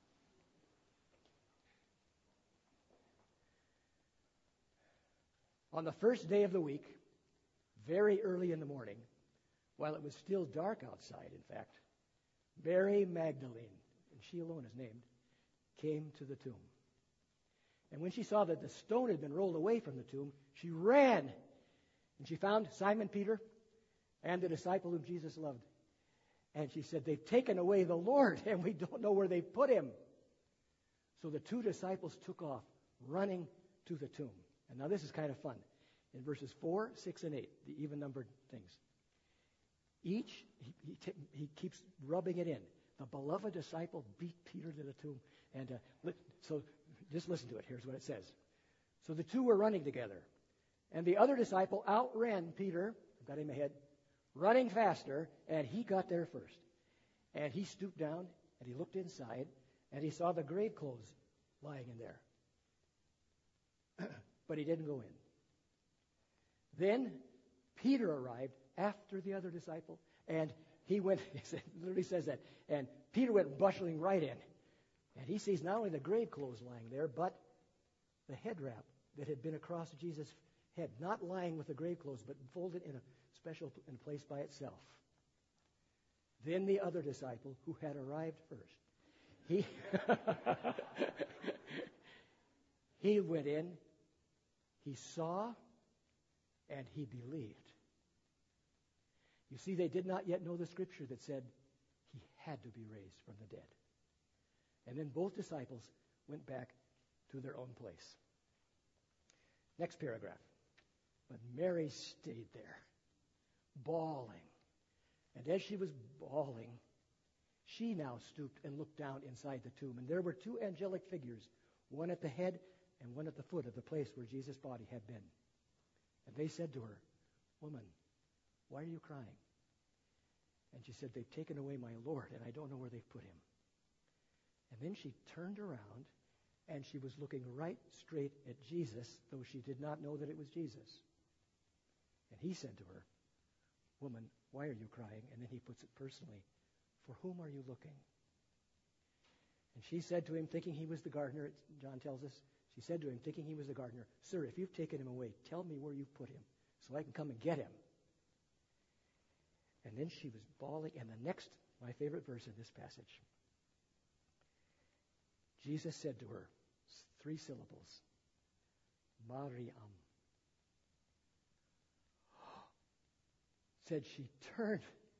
[SPEAKER 1] On the first day of the week, very early in the morning, while it was still dark outside, in fact, Mary Magdalene, and she alone is named, came to the tomb. And when she saw that the stone had been rolled away from the tomb, she ran, and she found Simon Peter and the disciple whom Jesus loved. And she said, "They've taken away the Lord, and we don't know where they've put him." So the 2 disciples took off, running to the tomb. And now this is kind of fun. In verses 4, 6, and 8, the even-numbered things. Each, he keeps rubbing it in. The beloved disciple beat Peter to the tomb. And so just listen to it. Here's what it says. So the 2 were running together. And the other disciple outran Peter, I've got him ahead, running faster, and he got there first. And he stooped down, and he looked inside, and he saw the grave clothes lying in there. But he didn't go in. Then Peter arrived after the other disciple, and he went, it literally says that, and Peter went bustling right in. And he sees not only the grave clothes lying there, but the head wrap that had been across Jesus' head, not lying with the grave clothes, but folded in a special place by itself. Then the other disciple, who had arrived first, he went in, he saw, and he believed. You see, they did not yet know the scripture that said he had to be raised from the dead. And then both disciples went back to their own place. Next paragraph. But Mary stayed there, bawling. And as she was bawling, she now stooped and looked down inside the tomb. And there were 2 angelic figures, one at the head and one at the foot of the place where Jesus' body had been. And they said to her, "Woman, why are you crying?" And she said, "They've taken away my Lord, and I don't know where they've put him." And then she turned around, and she was looking right straight at Jesus, though she did not know that it was Jesus. And he said to her, "Woman, why are you crying?" And then he puts it personally, "For whom are you looking?" And she said to him, thinking he was the gardener, John tells us, she said to him, thinking he was the gardener, "Sir, if you've taken him away, tell me where you've put him, so I can come and get him." And then she was bawling, and the next, my favorite verse in this passage, Jesus said to her, 3 syllables, "Mariam." Said she turned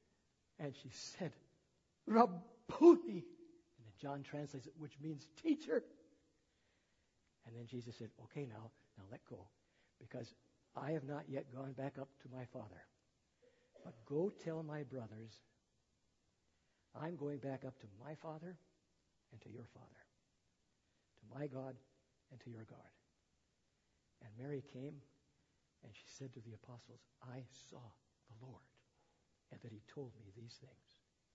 [SPEAKER 1] And she said, Rabboni. And then John translates it, which means teacher. And then Jesus said, okay, now let go. Because I have not yet gone back up to my Father. But go tell my brothers, I'm going back up to my Father and to your Father, to my God and to your God. And Mary came, and she said to the apostles, I saw the Lord, and that he told me these things.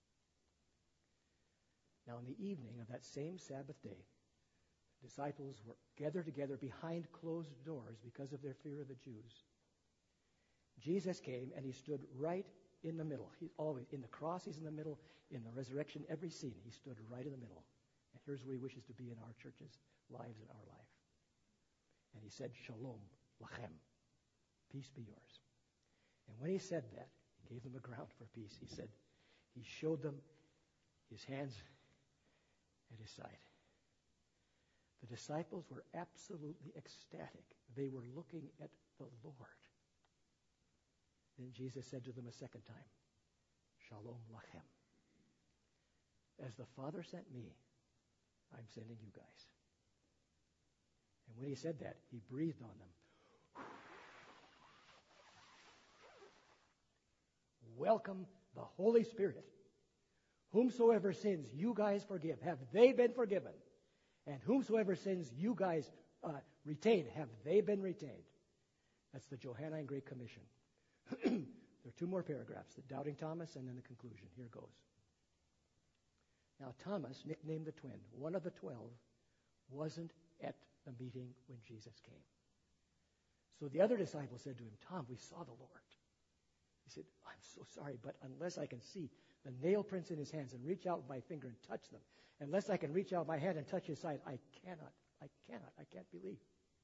[SPEAKER 1] Now, in the evening of that same Sabbath day, the disciples were gathered together behind closed doors because of their fear of the Jews. Jesus came, and he stood right in the middle. He's always in the cross, he's in the middle. In the resurrection, every scene, he stood right in the middle. And here's where he wishes to be in our church's lives and our life. And he said, Shalom lachem. Peace be yours. And when he said that, he gave them a ground for peace. He said, he showed them his hands and his side. The disciples were absolutely ecstatic. They were looking at the Lord. Then Jesus said to them a second time, Shalom lachem. As the Father sent me, I'm sending you guys. And when he said that, he breathed on them. Welcome the Holy Spirit. Whomsoever sins you guys forgive, have they been forgiven? And whomsoever sins you guys retain, have they been retained? That's the Johannine Great Commission. There are two more paragraphs, the Doubting Thomas and then the conclusion. Here goes. Now Thomas, nicknamed the twin, one of the 12, wasn't at the meeting when Jesus came. So the other disciple said to him, Tom, we saw the Lord. He said, I'm so sorry, but unless I can see the nail prints in his hands and reach out with my finger and touch them, unless I can reach out my hand and touch his side, I can't believe.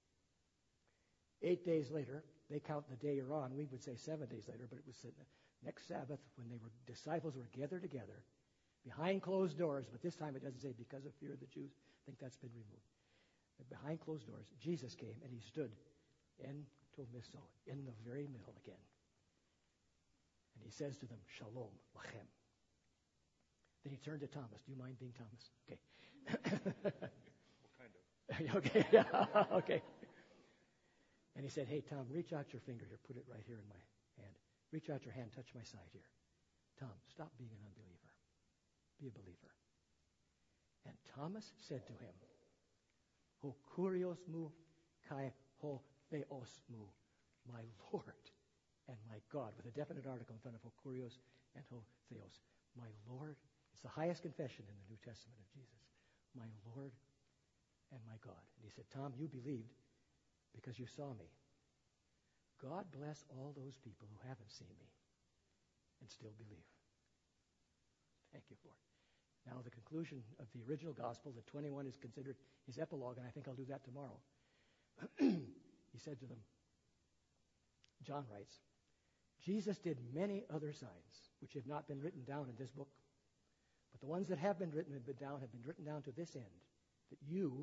[SPEAKER 1] 8 days later, they count the day you're on. We would say 7 days later, but it was the next Sabbath when disciples were gathered together behind closed doors, but this time it doesn't say because of fear of the Jews. I think that's been removed. But behind closed doors, Jesus came and he stood in Tomiso, in the very middle again. And he says to them, Shalom lachem. Then he turned to Thomas. Do you mind being Thomas? Okay.
[SPEAKER 2] Well, kind of.
[SPEAKER 1] Okay. Yeah. Okay. And he said, hey, Tom, reach out your finger here. Put it right here in my hand. Reach out your hand. Touch my side here. Tom, stop being an unbeliever. Be a believer. And Thomas said to him, Ho kurios mu kai ho theos mu, my Lord and my God, with a definite article in front of ho kurios and ho theos. My Lord, it's the highest confession in the New Testament of Jesus. My Lord and my God. And he said, Tom, you believed because you saw me. God bless all those people who haven't seen me and still believe. Thank you, Lord. Now, the conclusion of the original gospel, the 21 is considered his epilogue, and I think I'll do that tomorrow. He said to them, John writes, Jesus did many other signs which have not been written down in this book, but the ones that have been written down to this end, that you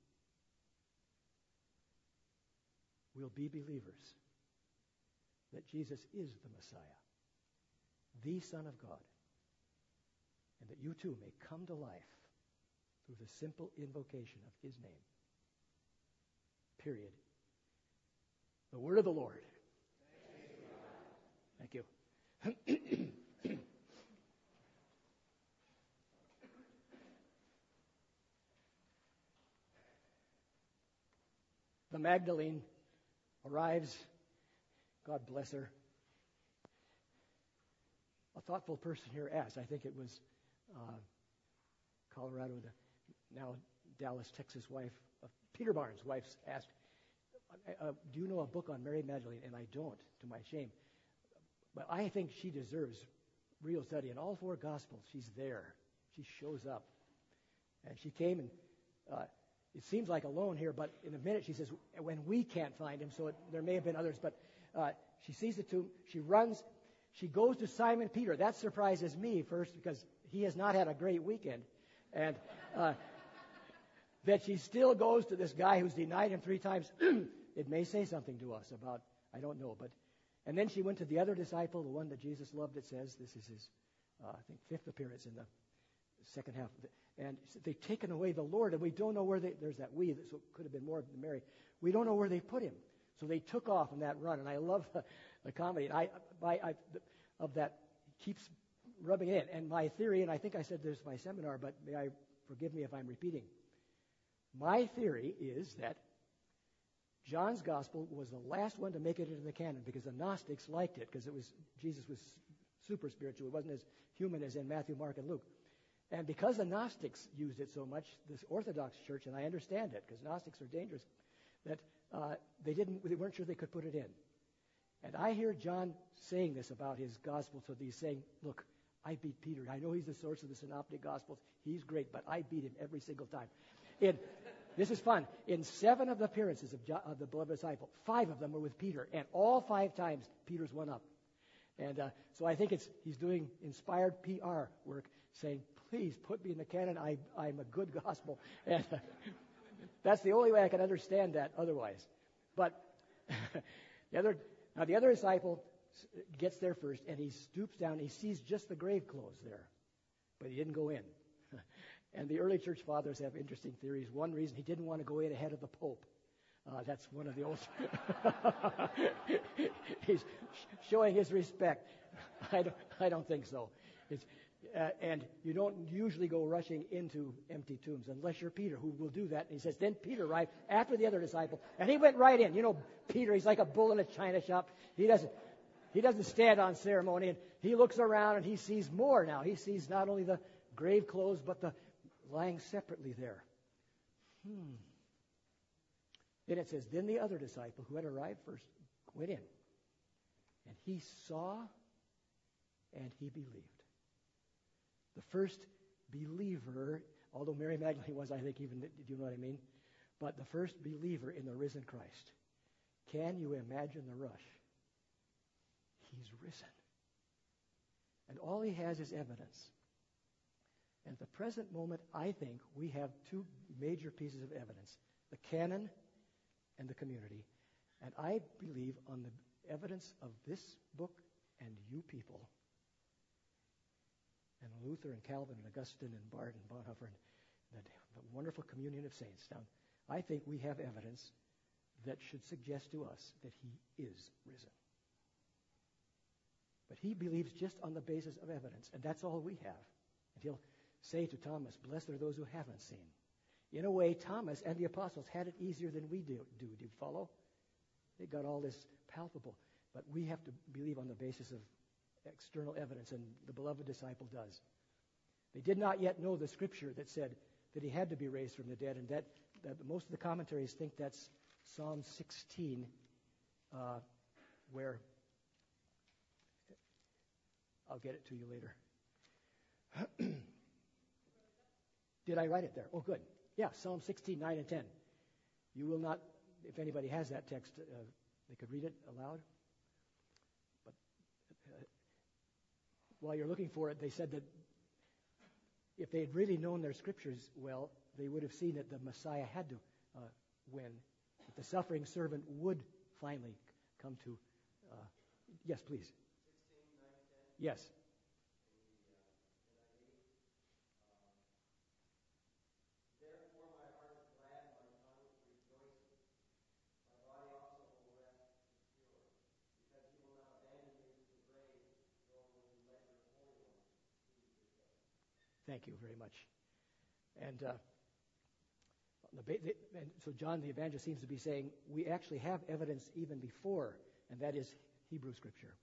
[SPEAKER 1] will be believers, that Jesus is the Messiah, the Son of God, and that you too may come to life through the simple invocation of his name. Period. The word of the Lord. Thank you. The Magdalene arrives. God bless her. A thoughtful person here asked, I think it was Colorado, now Dallas, Texas wife of Peter Barnes' wife asked, do you know a book on Mary Magdalene? And I don't, to my shame. But I think she deserves real study. In all four Gospels, she's there. She shows up. And she came and it seems like alone here, but in a minute she says, when we can't find him, so there may have been others, but she sees the tomb, she runs, she goes to Simon Peter. That surprises me first because he has not had a great weekend. And that she still goes to this guy who's denied him 3 times, it may say something to us about, I don't know, but, and then she went to the other disciple, the one that Jesus loved, it says, this is his I think, fifth appearance in the second half of it. And they've taken away the Lord, and we don't know where there's that we, so it could have been more than Mary. We don't know where they put him. So they took off on that run, and I love the comedy. Of that keeps rubbing it in. And my theory, and I think I said this in my seminar, but forgive me if I'm repeating. My theory is that John's gospel was the last one to make it into the canon because the Gnostics liked it because Jesus was super spiritual. It wasn't as human as in Matthew, Mark, and Luke. And because the Gnostics used it so much, this Orthodox Church, and I understand it because Gnostics are dangerous, that they weren't sure they could put it in. And I hear John saying this about his gospel, so he's saying, look, I beat Peter. I know he's the source of the Synoptic Gospels. He's great, but I beat him every single time. This is fun. In 7 of the appearances of the beloved disciple, 5 of them were with Peter, and all 5 times Peter's won up. And so I think he's doing inspired PR work, saying, please put me in the canon. I'm a good gospel. And that's the only way I can understand that otherwise. But the other disciple gets there first, and he stoops down. He sees just the grave clothes there, but he didn't go in. And the early church fathers have interesting theories. One reason, he didn't want to go in ahead of the Pope. That's one of the old... He's showing his respect. I don't think so. And you don't usually go rushing into empty tombs unless you're Peter, who will do that. And he says, then Peter arrived after the other disciple, and he went right in. You know, Peter, he's like a bull in a china shop. He doesn't stand on ceremony, and he looks around and he sees more now. He sees not only the grave clothes, but the lying separately there. Then it says, then the other disciple who had arrived first went in, and he saw and he believed. The first believer, although Mary Magdalene was, I think, even, do you know what I mean? But the first believer in the risen Christ. Can you imagine the rush? He's risen. And all he has is evidence. At the present moment, I think we have 2 major pieces of evidence, the canon and the community. And I believe on the evidence of this book and you people, and Luther and Calvin and Augustine and Bart and Bonhoeffer and the wonderful communion of saints. Now, I think we have evidence that should suggest to us that he is risen. But he believes just on the basis of evidence, and that's all we have. And he'll say to Thomas, blessed are those who haven't seen. In a way, Thomas and the apostles had it easier than we do. Do you follow? They got all this palpable. But we have to believe on the basis of external evidence, and the beloved disciple does. They did not yet know the scripture that said that he had to be raised from the dead, and that most of the commentaries think that's Psalm 16, where I'll get it to you later. Did I write it there? Oh, good. Yeah, Psalm 16, 9 and 10. You will not, if anybody has that text, they could read it aloud. But while you're looking for it, they said that if they had really known their scriptures well, they would have seen that the Messiah had to win, that the suffering servant would finally come to... yes, please.
[SPEAKER 3] 16, 9, 10.
[SPEAKER 1] Yes.
[SPEAKER 3] Therefore my heart is glad, my tongue rejoices. My body also will rest secure, because you will not abandon me to the grave, nor will you let your Holy One see your death.
[SPEAKER 1] Thank you very much. And so John the Evangelist seems to be saying we actually have evidence even before, and that is Hebrew Scripture.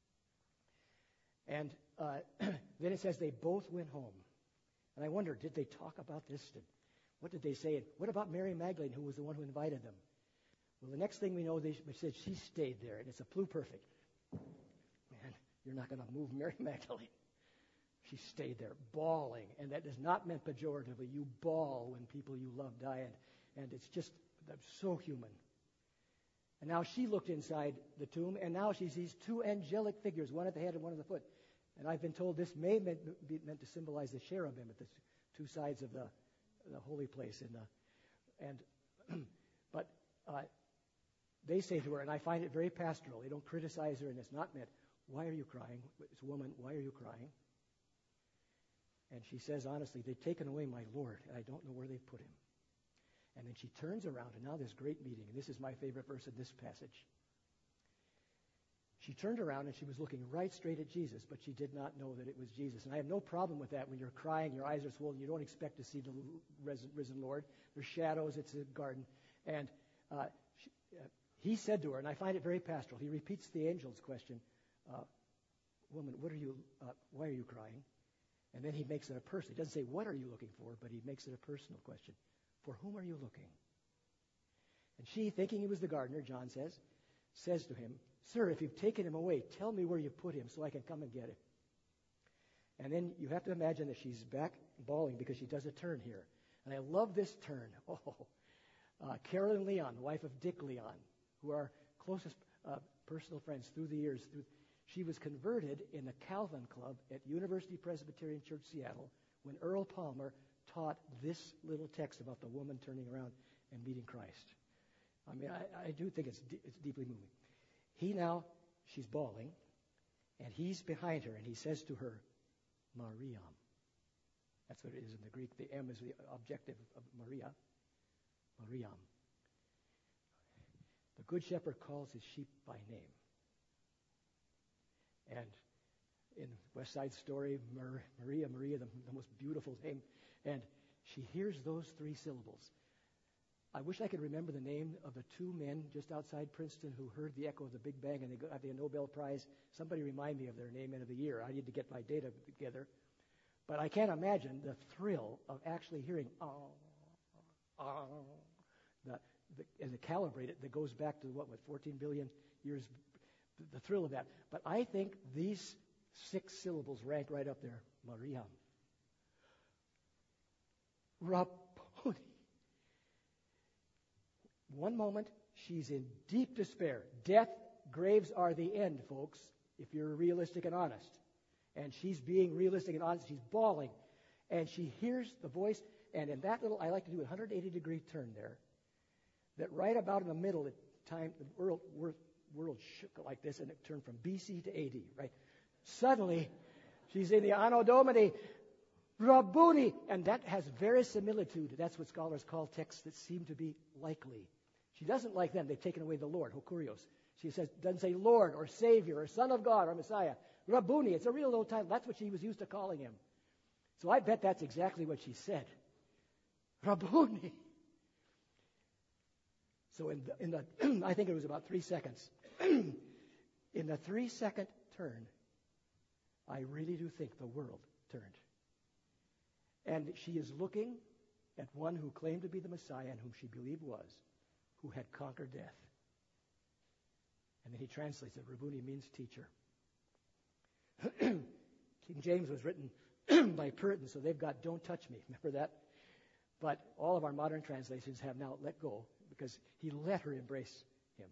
[SPEAKER 1] And then it says they both went home. And I wonder, did they talk about this? What did they say? And what about Mary Magdalene, who was the one who invited them? Well, the next thing we know, they said she stayed there, and it's a pluperfect. Man, you're not going to move Mary Magdalene. She stayed there, bawling, and that is not meant pejoratively. You bawl when people you love die, and it's just so human. And now she looked inside the tomb, and now she sees 2 angelic figures, one at the head and one at the foot. And I've been told this may be meant to symbolize the cherubim at the 2 sides of the holy place. But they say to her, and I find it very pastoral. They don't criticize her, and it's not meant. Why are you crying? It's woman. Why are you crying? And she says honestly, they've taken away my Lord, and I don't know where they've put him. And then she turns around, and now this great meeting, and this is my favorite verse in this passage. She turned around, and she was looking right straight at Jesus, but she did not know that it was Jesus. And I have no problem with that when you're crying, your eyes are swollen, you don't expect to see the risen Lord. There's shadows, it's a garden. And he said to her, and I find it very pastoral, he repeats the angel's question, woman, why are you crying? And then he makes it a personal. He doesn't say, what are you looking for? But he makes it a personal question. For whom are you looking? And she, thinking he was the gardener, John says to him, Sir, if you've taken him away, tell me where you put him so I can come and get him. And then you have to imagine that she's back bawling because she does a turn here. And I love this turn. Carolyn Leon, wife of Dick Leon, who are closest personal friends through the years. She was converted in the Calvin Club at University Presbyterian Church, Seattle, when Earl Palmer taught this little text about the woman turning around and meeting Christ. I mean, I do think it's deeply moving. She's bawling, and he's behind her, and he says to her, Mariam. That's what it is in the Greek. The M is the objective of Maria. Mariam. The Good Shepherd calls his sheep by name. And in West Side Story, Maria, the most beautiful name. And she hears those three syllables. I wish I could remember the name of the two men just outside Princeton who heard the echo of the Big Bang and they got the Nobel Prize. Somebody remind me of their name and of the year. I need to get my data together. But I can't imagine the thrill of actually hearing and to calibrate it that goes back to 14 billion years, the thrill of that. But I think these 6 syllables rank right up there. Mariam. Rabboni. One moment, she's in deep despair. Death, graves are the end, folks, if you're realistic and honest. And she's being realistic and honest. She's bawling. And she hears the voice. And in that little, I like to do a 180-degree turn there, that right about in the middle, the world shook like this, and it turned from BC to AD, right? Suddenly, she's in the Anno Domini, Rabboni, and that has verisimilitude. That's what scholars call texts that seem to be likely. She doesn't like them. They've taken away the Lord, Hokurios. She doesn't say Lord or Savior or Son of God or Messiah. Rabboni, it's a real old title. That's what she was used to calling him. So I bet that's exactly what she said. Rabboni. So in the I think it was about 3 seconds. In the 3-second turn, I really do think the world turned. And she is looking at one who claimed to be the Messiah and whom she believed was, who had conquered death. And then he translates it. Rabboni means teacher. King James was written by Puritans, so they've got don't touch me. Remember that? But all of our modern translations have now let go because he let her embrace him.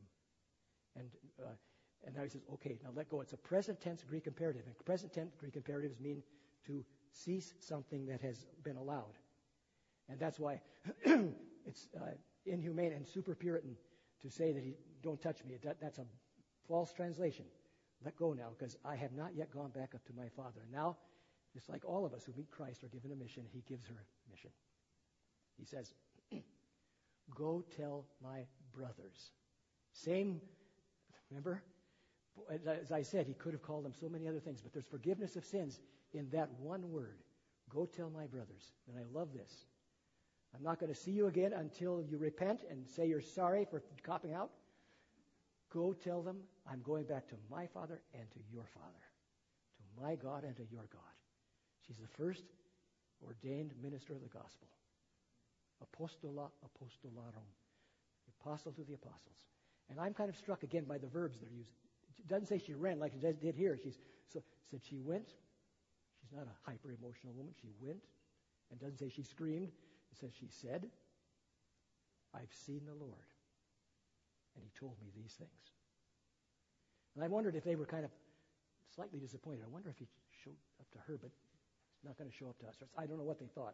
[SPEAKER 1] And now he says, okay, now let go. It's a present tense Greek imperative. And present tense Greek imperatives mean to cease something that has been allowed. And that's why it's inhumane and super Puritan to say that don't touch me. That's a false translation. Let go now, because I have not yet gone back up to my Father. And now, just like all of us who meet Christ are given a mission, he gives her a mission. He says, go tell my brothers. Same, remember? As I said, he could have called them so many other things, but there's forgiveness of sins in that one word. Go tell my brothers. And I love this. I'm not going to see you again until you repent and say you're sorry for copping out. Go tell them I'm going back to my Father and to your Father, to my God and to your God. She's the first ordained minister of the gospel. Apostola apostolarum. The apostle to the apostles. And I'm kind of struck again by the verbs that are used. It doesn't say she ran like it did here. Said she went. She's not a hyper-emotional woman. She went. And doesn't say she screamed. It says she said, I've seen the Lord. And he told me these things. And I wondered if they were kind of slightly disappointed. I wonder if he showed up to her, but he's not going to show up to us. I don't know what they thought.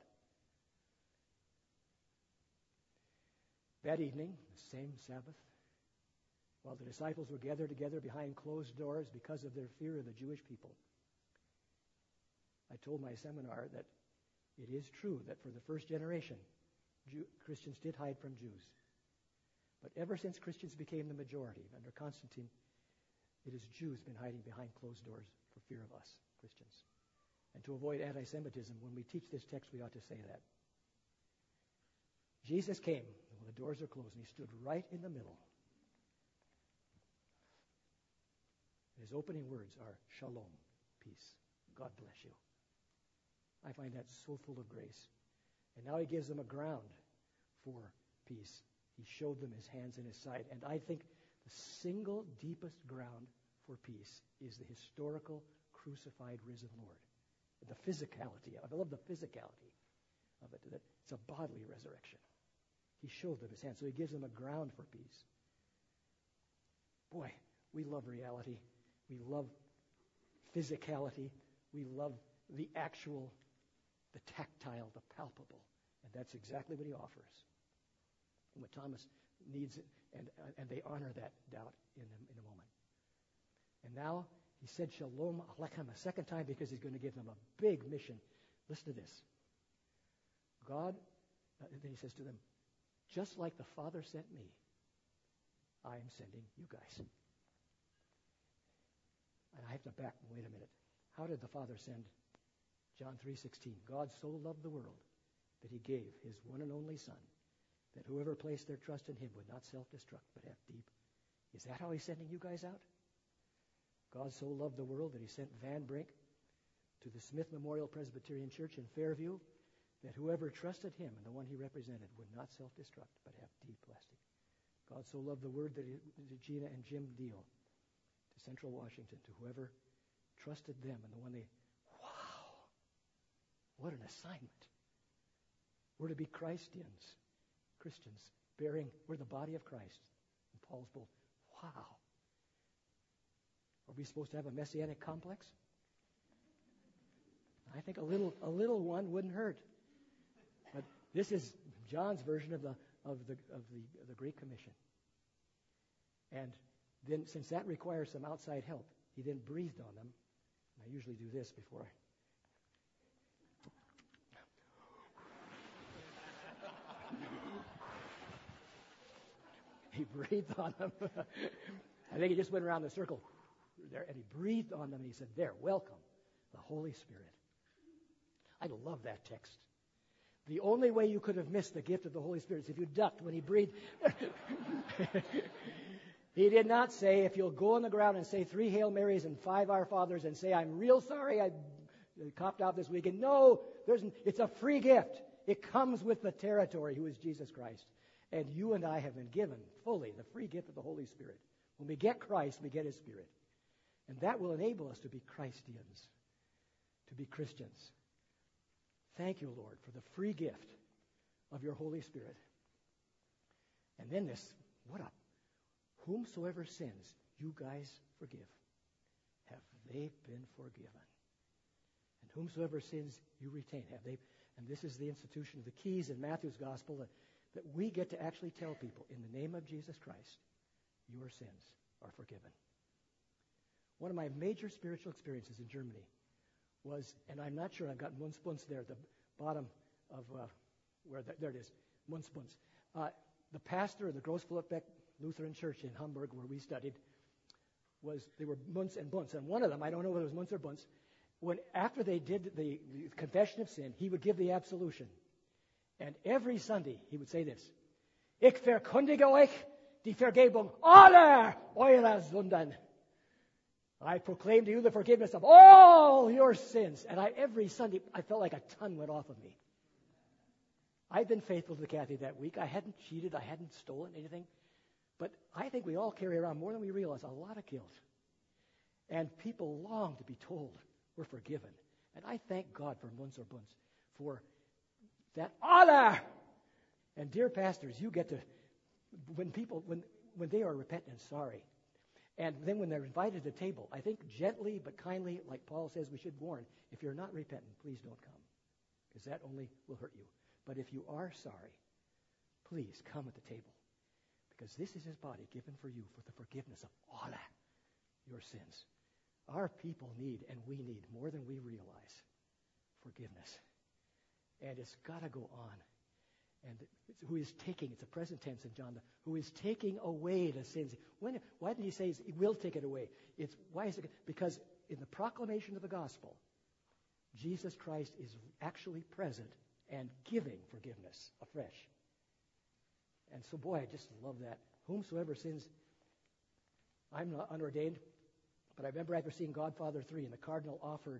[SPEAKER 1] That evening, the same Sabbath, while the disciples were gathered together behind closed doors because of their fear of the Jewish people, I told my seminar that it is true that for the first generation, Christians did hide from Jews. But ever since Christians became the majority under Constantine, it is Jews been hiding behind closed doors for fear of us, Christians. And to avoid anti-Semitism, when we teach this text, we ought to say that. Jesus came, when the doors are closed, and he stood right in the middle. His opening words are, Shalom, peace. God bless you. I find that so full of grace. And now he gives them a ground for peace. He showed them his hands and his side. And I think the single deepest ground for peace is the historical, crucified, risen Lord. The physicality. I love the physicality of it. That it's a bodily resurrection. He showed them his hands. So he gives them a ground for peace. Boy, we love reality. We love physicality. We love the actual, the tactile, the palpable. And that's exactly what he offers. And what Thomas needs, and they honor that doubt in a moment. And now he said Shalom Aleichem a second time because he's going to give them a big mission. Listen to this. God, then he says to them, just like the Father sent me, I am sending you guys. And I have to wait a minute. How did the Father send? John 3:16. God so loved the world that he gave his one and only Son, that whoever placed their trust in him would not self-destruct, but have deep. Is that how he's sending you guys out? God so loved the world that he sent Van Brink to the Smith Memorial Presbyterian Church in Fairview, that whoever trusted him and the one he represented would not self-destruct, but have deep lasting. God so loved the word that Gina and Jim Deal to Central Washington, to whoever trusted them and the one they... Wow! What an assignment. We're to be Christians, Christians, we're the body of Christ. And Paul's bold. Wow! Are we supposed to have a messianic complex? I think a little one wouldn't hurt. But this is John's version of the Great Commission. And then, since that requires some outside help, he then breathed on them. I usually do this before I... He breathed on them. I think he just went around the circle there, and he breathed on them, and he said, there, welcome, the Holy Spirit. I love that text. The only way you could have missed the gift of the Holy Spirit is if you ducked when he breathed. He did not say, if you'll go on the ground and say 3 Hail Marys and 5 Our Fathers and say, I'm real sorry I copped out this weekend. No, it's a free gift. It comes with the territory, who is Jesus Christ. And you and I have been given fully the free gift of the Holy Spirit. When we get Christ, we get his Spirit. And that will enable us to be Christians, to be Christians. Thank you, Lord, for the free gift of your Holy Spirit. And then whomsoever sins you guys forgive, have they been forgiven? And whomsoever sins you retain, have they? And this is the institution of the keys in Matthew's gospel that we get to actually tell people, in the name of Jesus Christ, your sins are forgiven. One of my major spiritual experiences in Germany was, and I'm not sure, I've got Munzbunz there at the bottom of there it is, Munzbunz. The pastor of the Grossflottbeck Lutheran Church in Hamburg, where we studied, they were Munz and Bunz. And one of them, I don't know whether it was Munz or Bunz, after they did the confession of sin, he would give the absolution. And every Sunday, he would say this, Ich verkündige euch die Vergebung aller eurer Sünden. I proclaim to you the forgiveness of all your sins. And every Sunday, I felt like a ton went off of me. I'd been faithful to Kathy that week. I hadn't cheated. I hadn't stolen anything. But I think we all carry around, more than we realize, a lot of guilt. And people long to be told we're forgiven. And I thank God for Munz or Bunz for that honor. And dear pastors, you get to, when they are repentant and sorry, and then when they're invited to the table, I think gently but kindly, like Paul says, we should warn, if you're not repentant, please don't come, because that only will hurt you. But if you are sorry, please come at the table, because this is his body given for you for the forgiveness of all your sins. Our people need, and we need, more than we realize. forgiveness. And it's got to go on. And who is taking, it's a present tense in John, who is taking away the sins. Why did he say he will take it away? Why is it? Because in the proclamation of the gospel, Jesus Christ is actually present and giving forgiveness afresh. And so, boy, I just love that. Whomsoever sins, I'm not unordained, but I remember after seeing Godfather 3, and the cardinal offered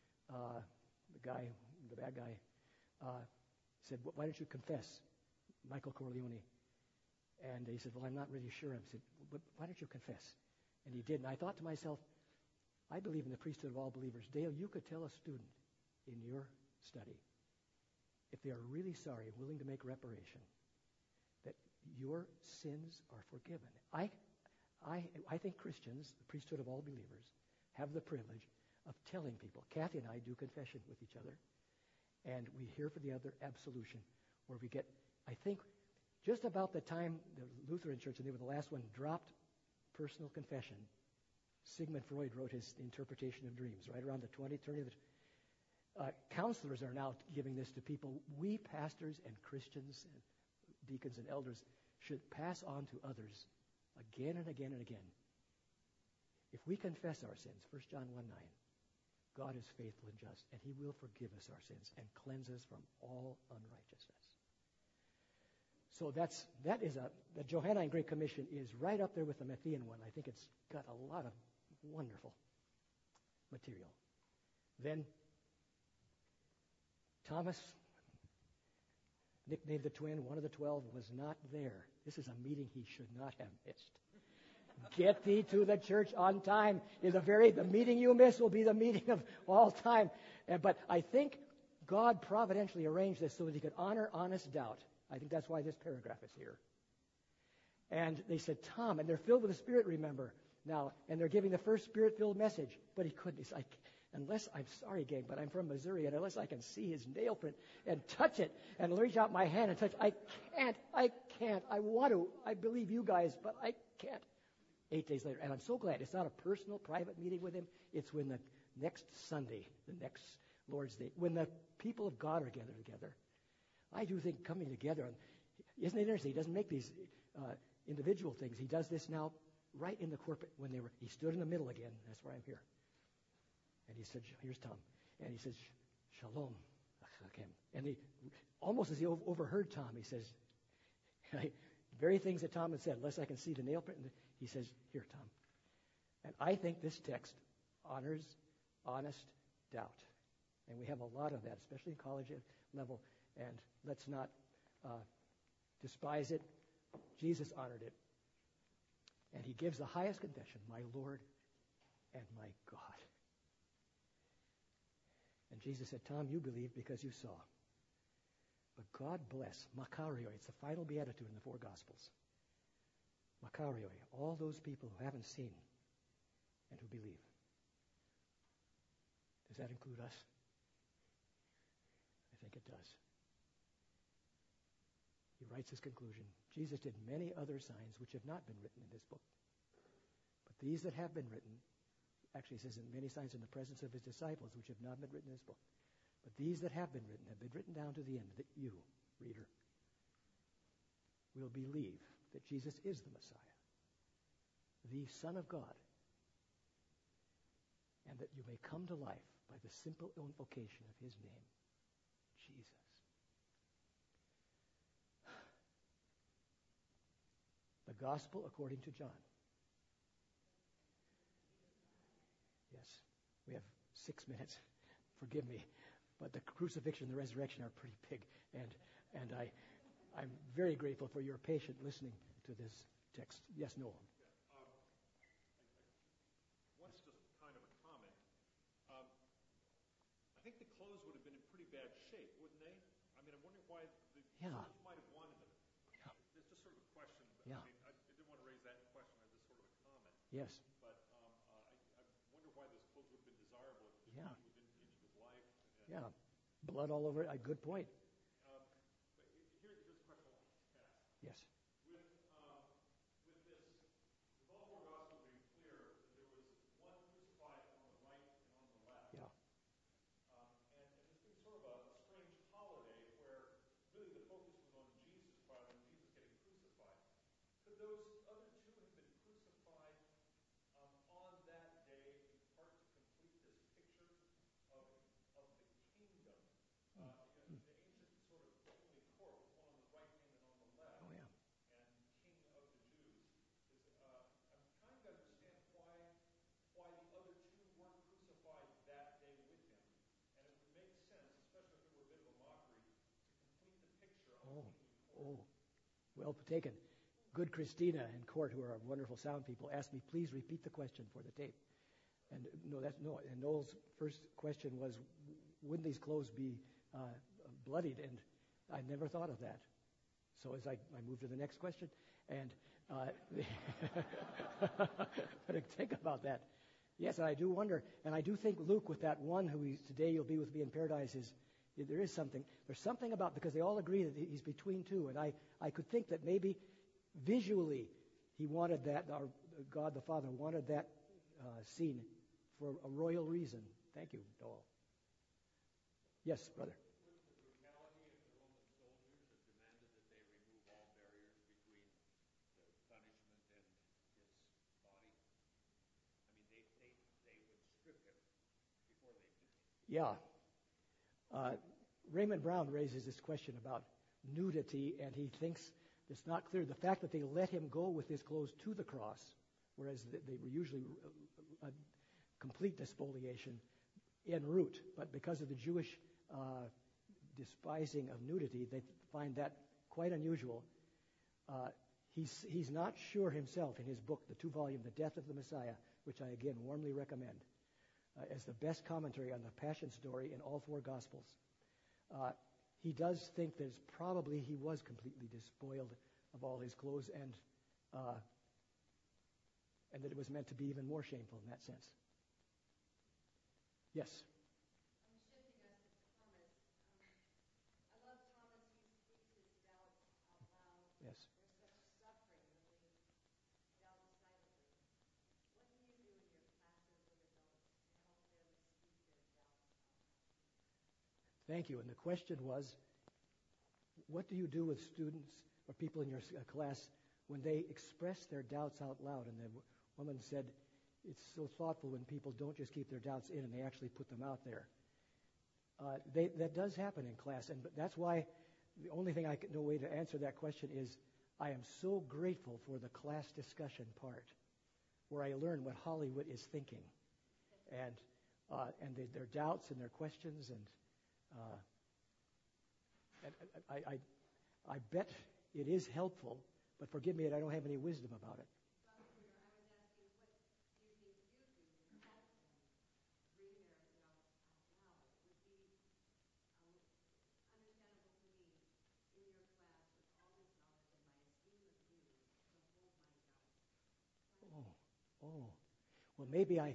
[SPEAKER 1] the bad guy, said, why don't you confess Michael Corleone? And he said, well, I'm not really sure. I said, why don't you confess? And he did. And I thought to myself, I believe in the priesthood of all believers. Dale, you could tell a student in your study, if they are really sorry and willing to make reparation, that your sins are forgiven. I think Christians, the priesthood of all believers, have the privilege of telling people. Kathy and I do confession with each other, and we hear for the other absolution, where we get, I think, just about the time the Lutheran Church, and they were the last one, dropped personal confession. Sigmund Freud wrote his interpretation of dreams right around the 20th. Counselors are now giving this to people. We pastors and Christians and deacons and elders should pass on to others again and again and again. If we confess our sins, 1 John 1:9, God is faithful and just, and he will forgive us our sins and cleanse us from all unrighteousness. So the Johannine Great Commission is right up there with the Matthean one. I think it's got a lot of wonderful material. Then Thomas, nicknamed the twin, one of the 12, was not there. This is a meeting he should not have missed. Get thee to the church on time. The meeting you miss will be the meeting of all time. But I think God providentially arranged this so that he could honor honest doubt. I think that's why this paragraph is here. And they said, Tom, and they're filled with the Spirit, remember, now, and they're giving the first Spirit-filled message. But he couldn't. He's like, unless, I'm sorry, gang, but I'm from Missouri, and unless I can see his nail print and touch it and reach out my hand and touch, I can't. I want to. I believe you guys, but I can't. 8 days later, and I'm so glad it's not a personal, private meeting with him. It's when the next Sunday, the next Lord's Day, when the people of God are gathered together. I do think coming together, isn't it interesting? He doesn't make these individual things. He does this now right in the corporate he stood in the middle again. That's why I'm here. And he said, here's Tom. And he says, Shalom. And almost as he overheard Tom, he says, very things that Tom had said, unless I can see the nail print. He says, here, Tom. And I think this text honors honest doubt. And we have a lot of that, especially in college level. And let's not despise it. Jesus honored it. And he gives the highest confession, my Lord and my God. And Jesus said, Tom, you believe because you saw. But God bless, Makarioi, it's the final beatitude in the four Gospels. Makarioi, all those people who haven't seen and who believe. Does that include us? I think it does. He writes his conclusion. Jesus did many other signs which have not been written in this book. But these that have been written, actually it says many signs in the presence of his disciples which have not been written in this book. But these that have been written down to the end, that you, reader, will believe that Jesus is the Messiah, the Son of God, and that you may come to life by the simple invocation of his name, Jesus. The Gospel according to John. Yes, we have 6 minutes. Forgive me. But the crucifixion and the resurrection are pretty big. And I'm very grateful for your patient listening to this text. Yes, Noel.
[SPEAKER 2] Once just kind of a comment. I think the clothes would have been in pretty bad shape, wouldn't they? I mean, I'm wondering why the Jews might have wanted them.
[SPEAKER 1] Yeah.
[SPEAKER 2] It's just sort of a question. But
[SPEAKER 1] Yeah.
[SPEAKER 2] I mean, I didn't want to raise that question. I just sort of a comment.
[SPEAKER 1] Yes.
[SPEAKER 2] But I wonder why those clothes would have been desirable if
[SPEAKER 1] Yeah.
[SPEAKER 2] within an inch of his life.
[SPEAKER 1] Yeah. Blood all over it. A good point.
[SPEAKER 2] But here's a question I want to ask.
[SPEAKER 1] Yes.
[SPEAKER 2] With this, with all four Gospels being clear, that there was one crucified on the right and on the left.
[SPEAKER 1] Yeah.
[SPEAKER 2] And this being
[SPEAKER 1] Well taken. Good Christina and Court, who are wonderful sound people, asked me, please repeat the question for the tape. And And Noel's first question was, wouldn't these clothes be bloodied? And I never thought of that. So as I moved to the next question, and think about that. Yes, and I do wonder, and I do think Luke, with that one who today you'll be with me in paradise, there's something about, because they all agree that he's between two, and I could think that maybe visually he wanted that, our God the Father wanted that scene for a royal reason. Thank you, Noel. Yes, brother. Yeah. Raymond Brown raises this question about nudity, and he thinks it's not clear. The fact that they let him go with his clothes to the cross, whereas they were usually a complete despoliation en route, but because of the Jewish despising of nudity, they find that quite unusual. He's not sure himself in his book, the 2-volume, The Death of the Messiah, which I again warmly recommend, as the best commentary on the Passion story in all 4 Gospels. He does think that probably he was completely despoiled of all his clothes, and that it was meant to be even more shameful in that sense. Yes.
[SPEAKER 4] I'm shifting us to Thomas. I love Thomas. He speaks his doubts out loud.
[SPEAKER 1] Yes.
[SPEAKER 4] There's such suffering when we doubt silently. What do you do in your classes with adults to help them speak their doubts out loud?
[SPEAKER 1] Thank you. And the question was, what do you do with students or people in your class when they express their doubts out loud? And the woman said, it's so thoughtful when people don't just keep their doubts in and they actually put them out there. That does happen in class, and that's why the only thing no way to answer that question is I am so grateful for the class discussion part, where I learn what Hollywood is thinking, and their doubts and their questions, and I bet it is helpful, but forgive me, I don't have any wisdom about it. Oh, well, maybe I...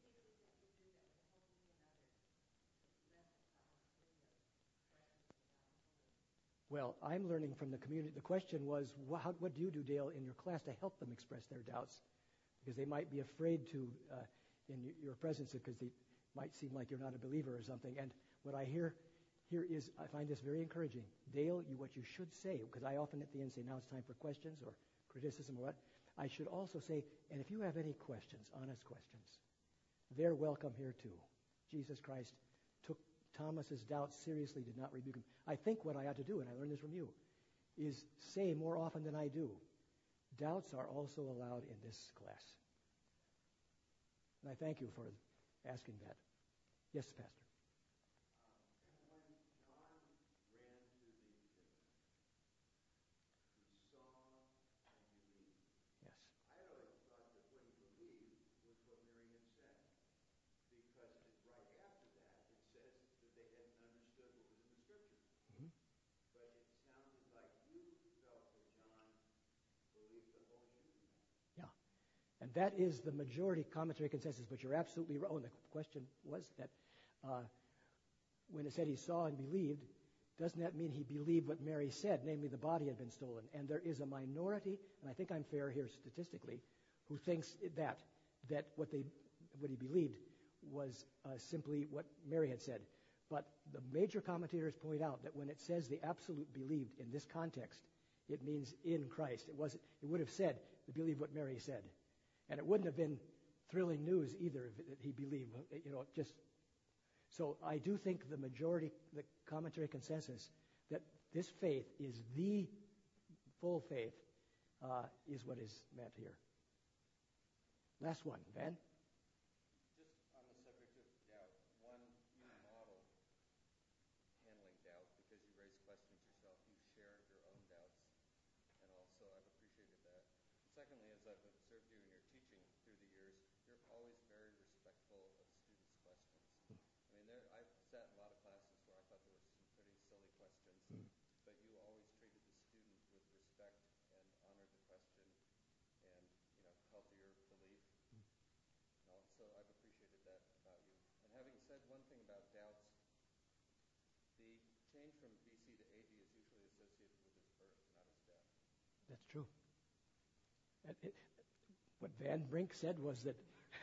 [SPEAKER 1] Well, I'm learning from the community. The question was, what do you do, Dale, in your class to help them express their doubts? Because they might be afraid to, in your presence, because they might seem like you're not a believer or something. And what I hear here is, I find this very encouraging. Dale, what you should say, because I often at the end say, now it's time for questions or criticism or what. I should also say, and if you have any questions, honest questions, they're welcome here too. Jesus Christ took Thomas's doubts seriously, did not rebuke him. I think what I ought to do, and I learned this from you, is say more often than I do, doubts are also allowed in this class. And I thank you for asking that. Yes, Pastor. And that is the majority commentary consensus, but you're absolutely right. Oh, and the question was that when it said he saw and believed, doesn't that mean he believed what Mary said, namely the body had been stolen? And there is a minority, and I think I'm fair here statistically, who thinks that what he believed was simply what Mary had said. But the major commentators point out that when it says the absolute believed in this context, it means in Christ. It would have said, believe what Mary said. And it wouldn't have been thrilling news either if he believed, just. So I do think the majority, the commentary consensus, that this faith is the full faith, is what is meant here. Last one, Van.
[SPEAKER 5] Just on the subject of doubt, one, you model handling doubt because you raise questions yourself, you share your own doubts, and I've observed you in your teaching through the years, you're always very respectful of students' questions. I mean, I've sat in a lot of classes where I thought there were some pretty silly questions, but you always treated the student with respect and honored the question and, held to your belief. And also, I've appreciated that about you. And having said one thing about doubts, the change from BC to AD is usually associated with his birth, not his death.
[SPEAKER 1] That's true. What Van Brink said was that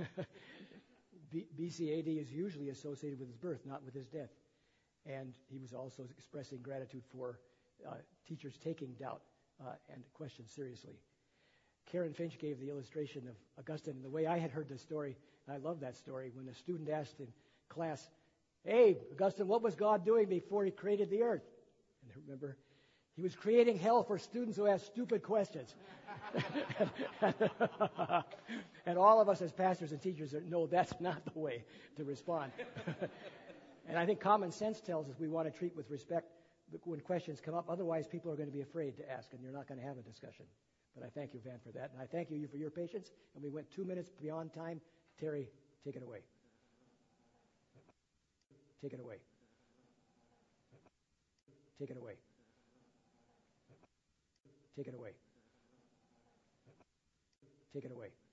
[SPEAKER 1] BC AD is usually associated with his birth, not with his death. And he was also expressing gratitude for teachers taking doubt and questions seriously. Karen Finch gave the illustration of Augustine. And the way I had heard the story, I love that story, when a student asked in class, "Hey, Augustine, what was God doing before he created the earth?" And remember, he was creating hell for students who ask stupid questions. And all of us as pastors and teachers know that's not the way to respond. And I think common sense tells us we want to treat with respect when questions come up. Otherwise, people are going to be afraid to ask, and you're not going to have a discussion. But I thank you, Van, for that. And I thank you for your patience. And we went 2 minutes beyond time. Terry, take it away. Take it away. Take it away. Take it away. Take it away.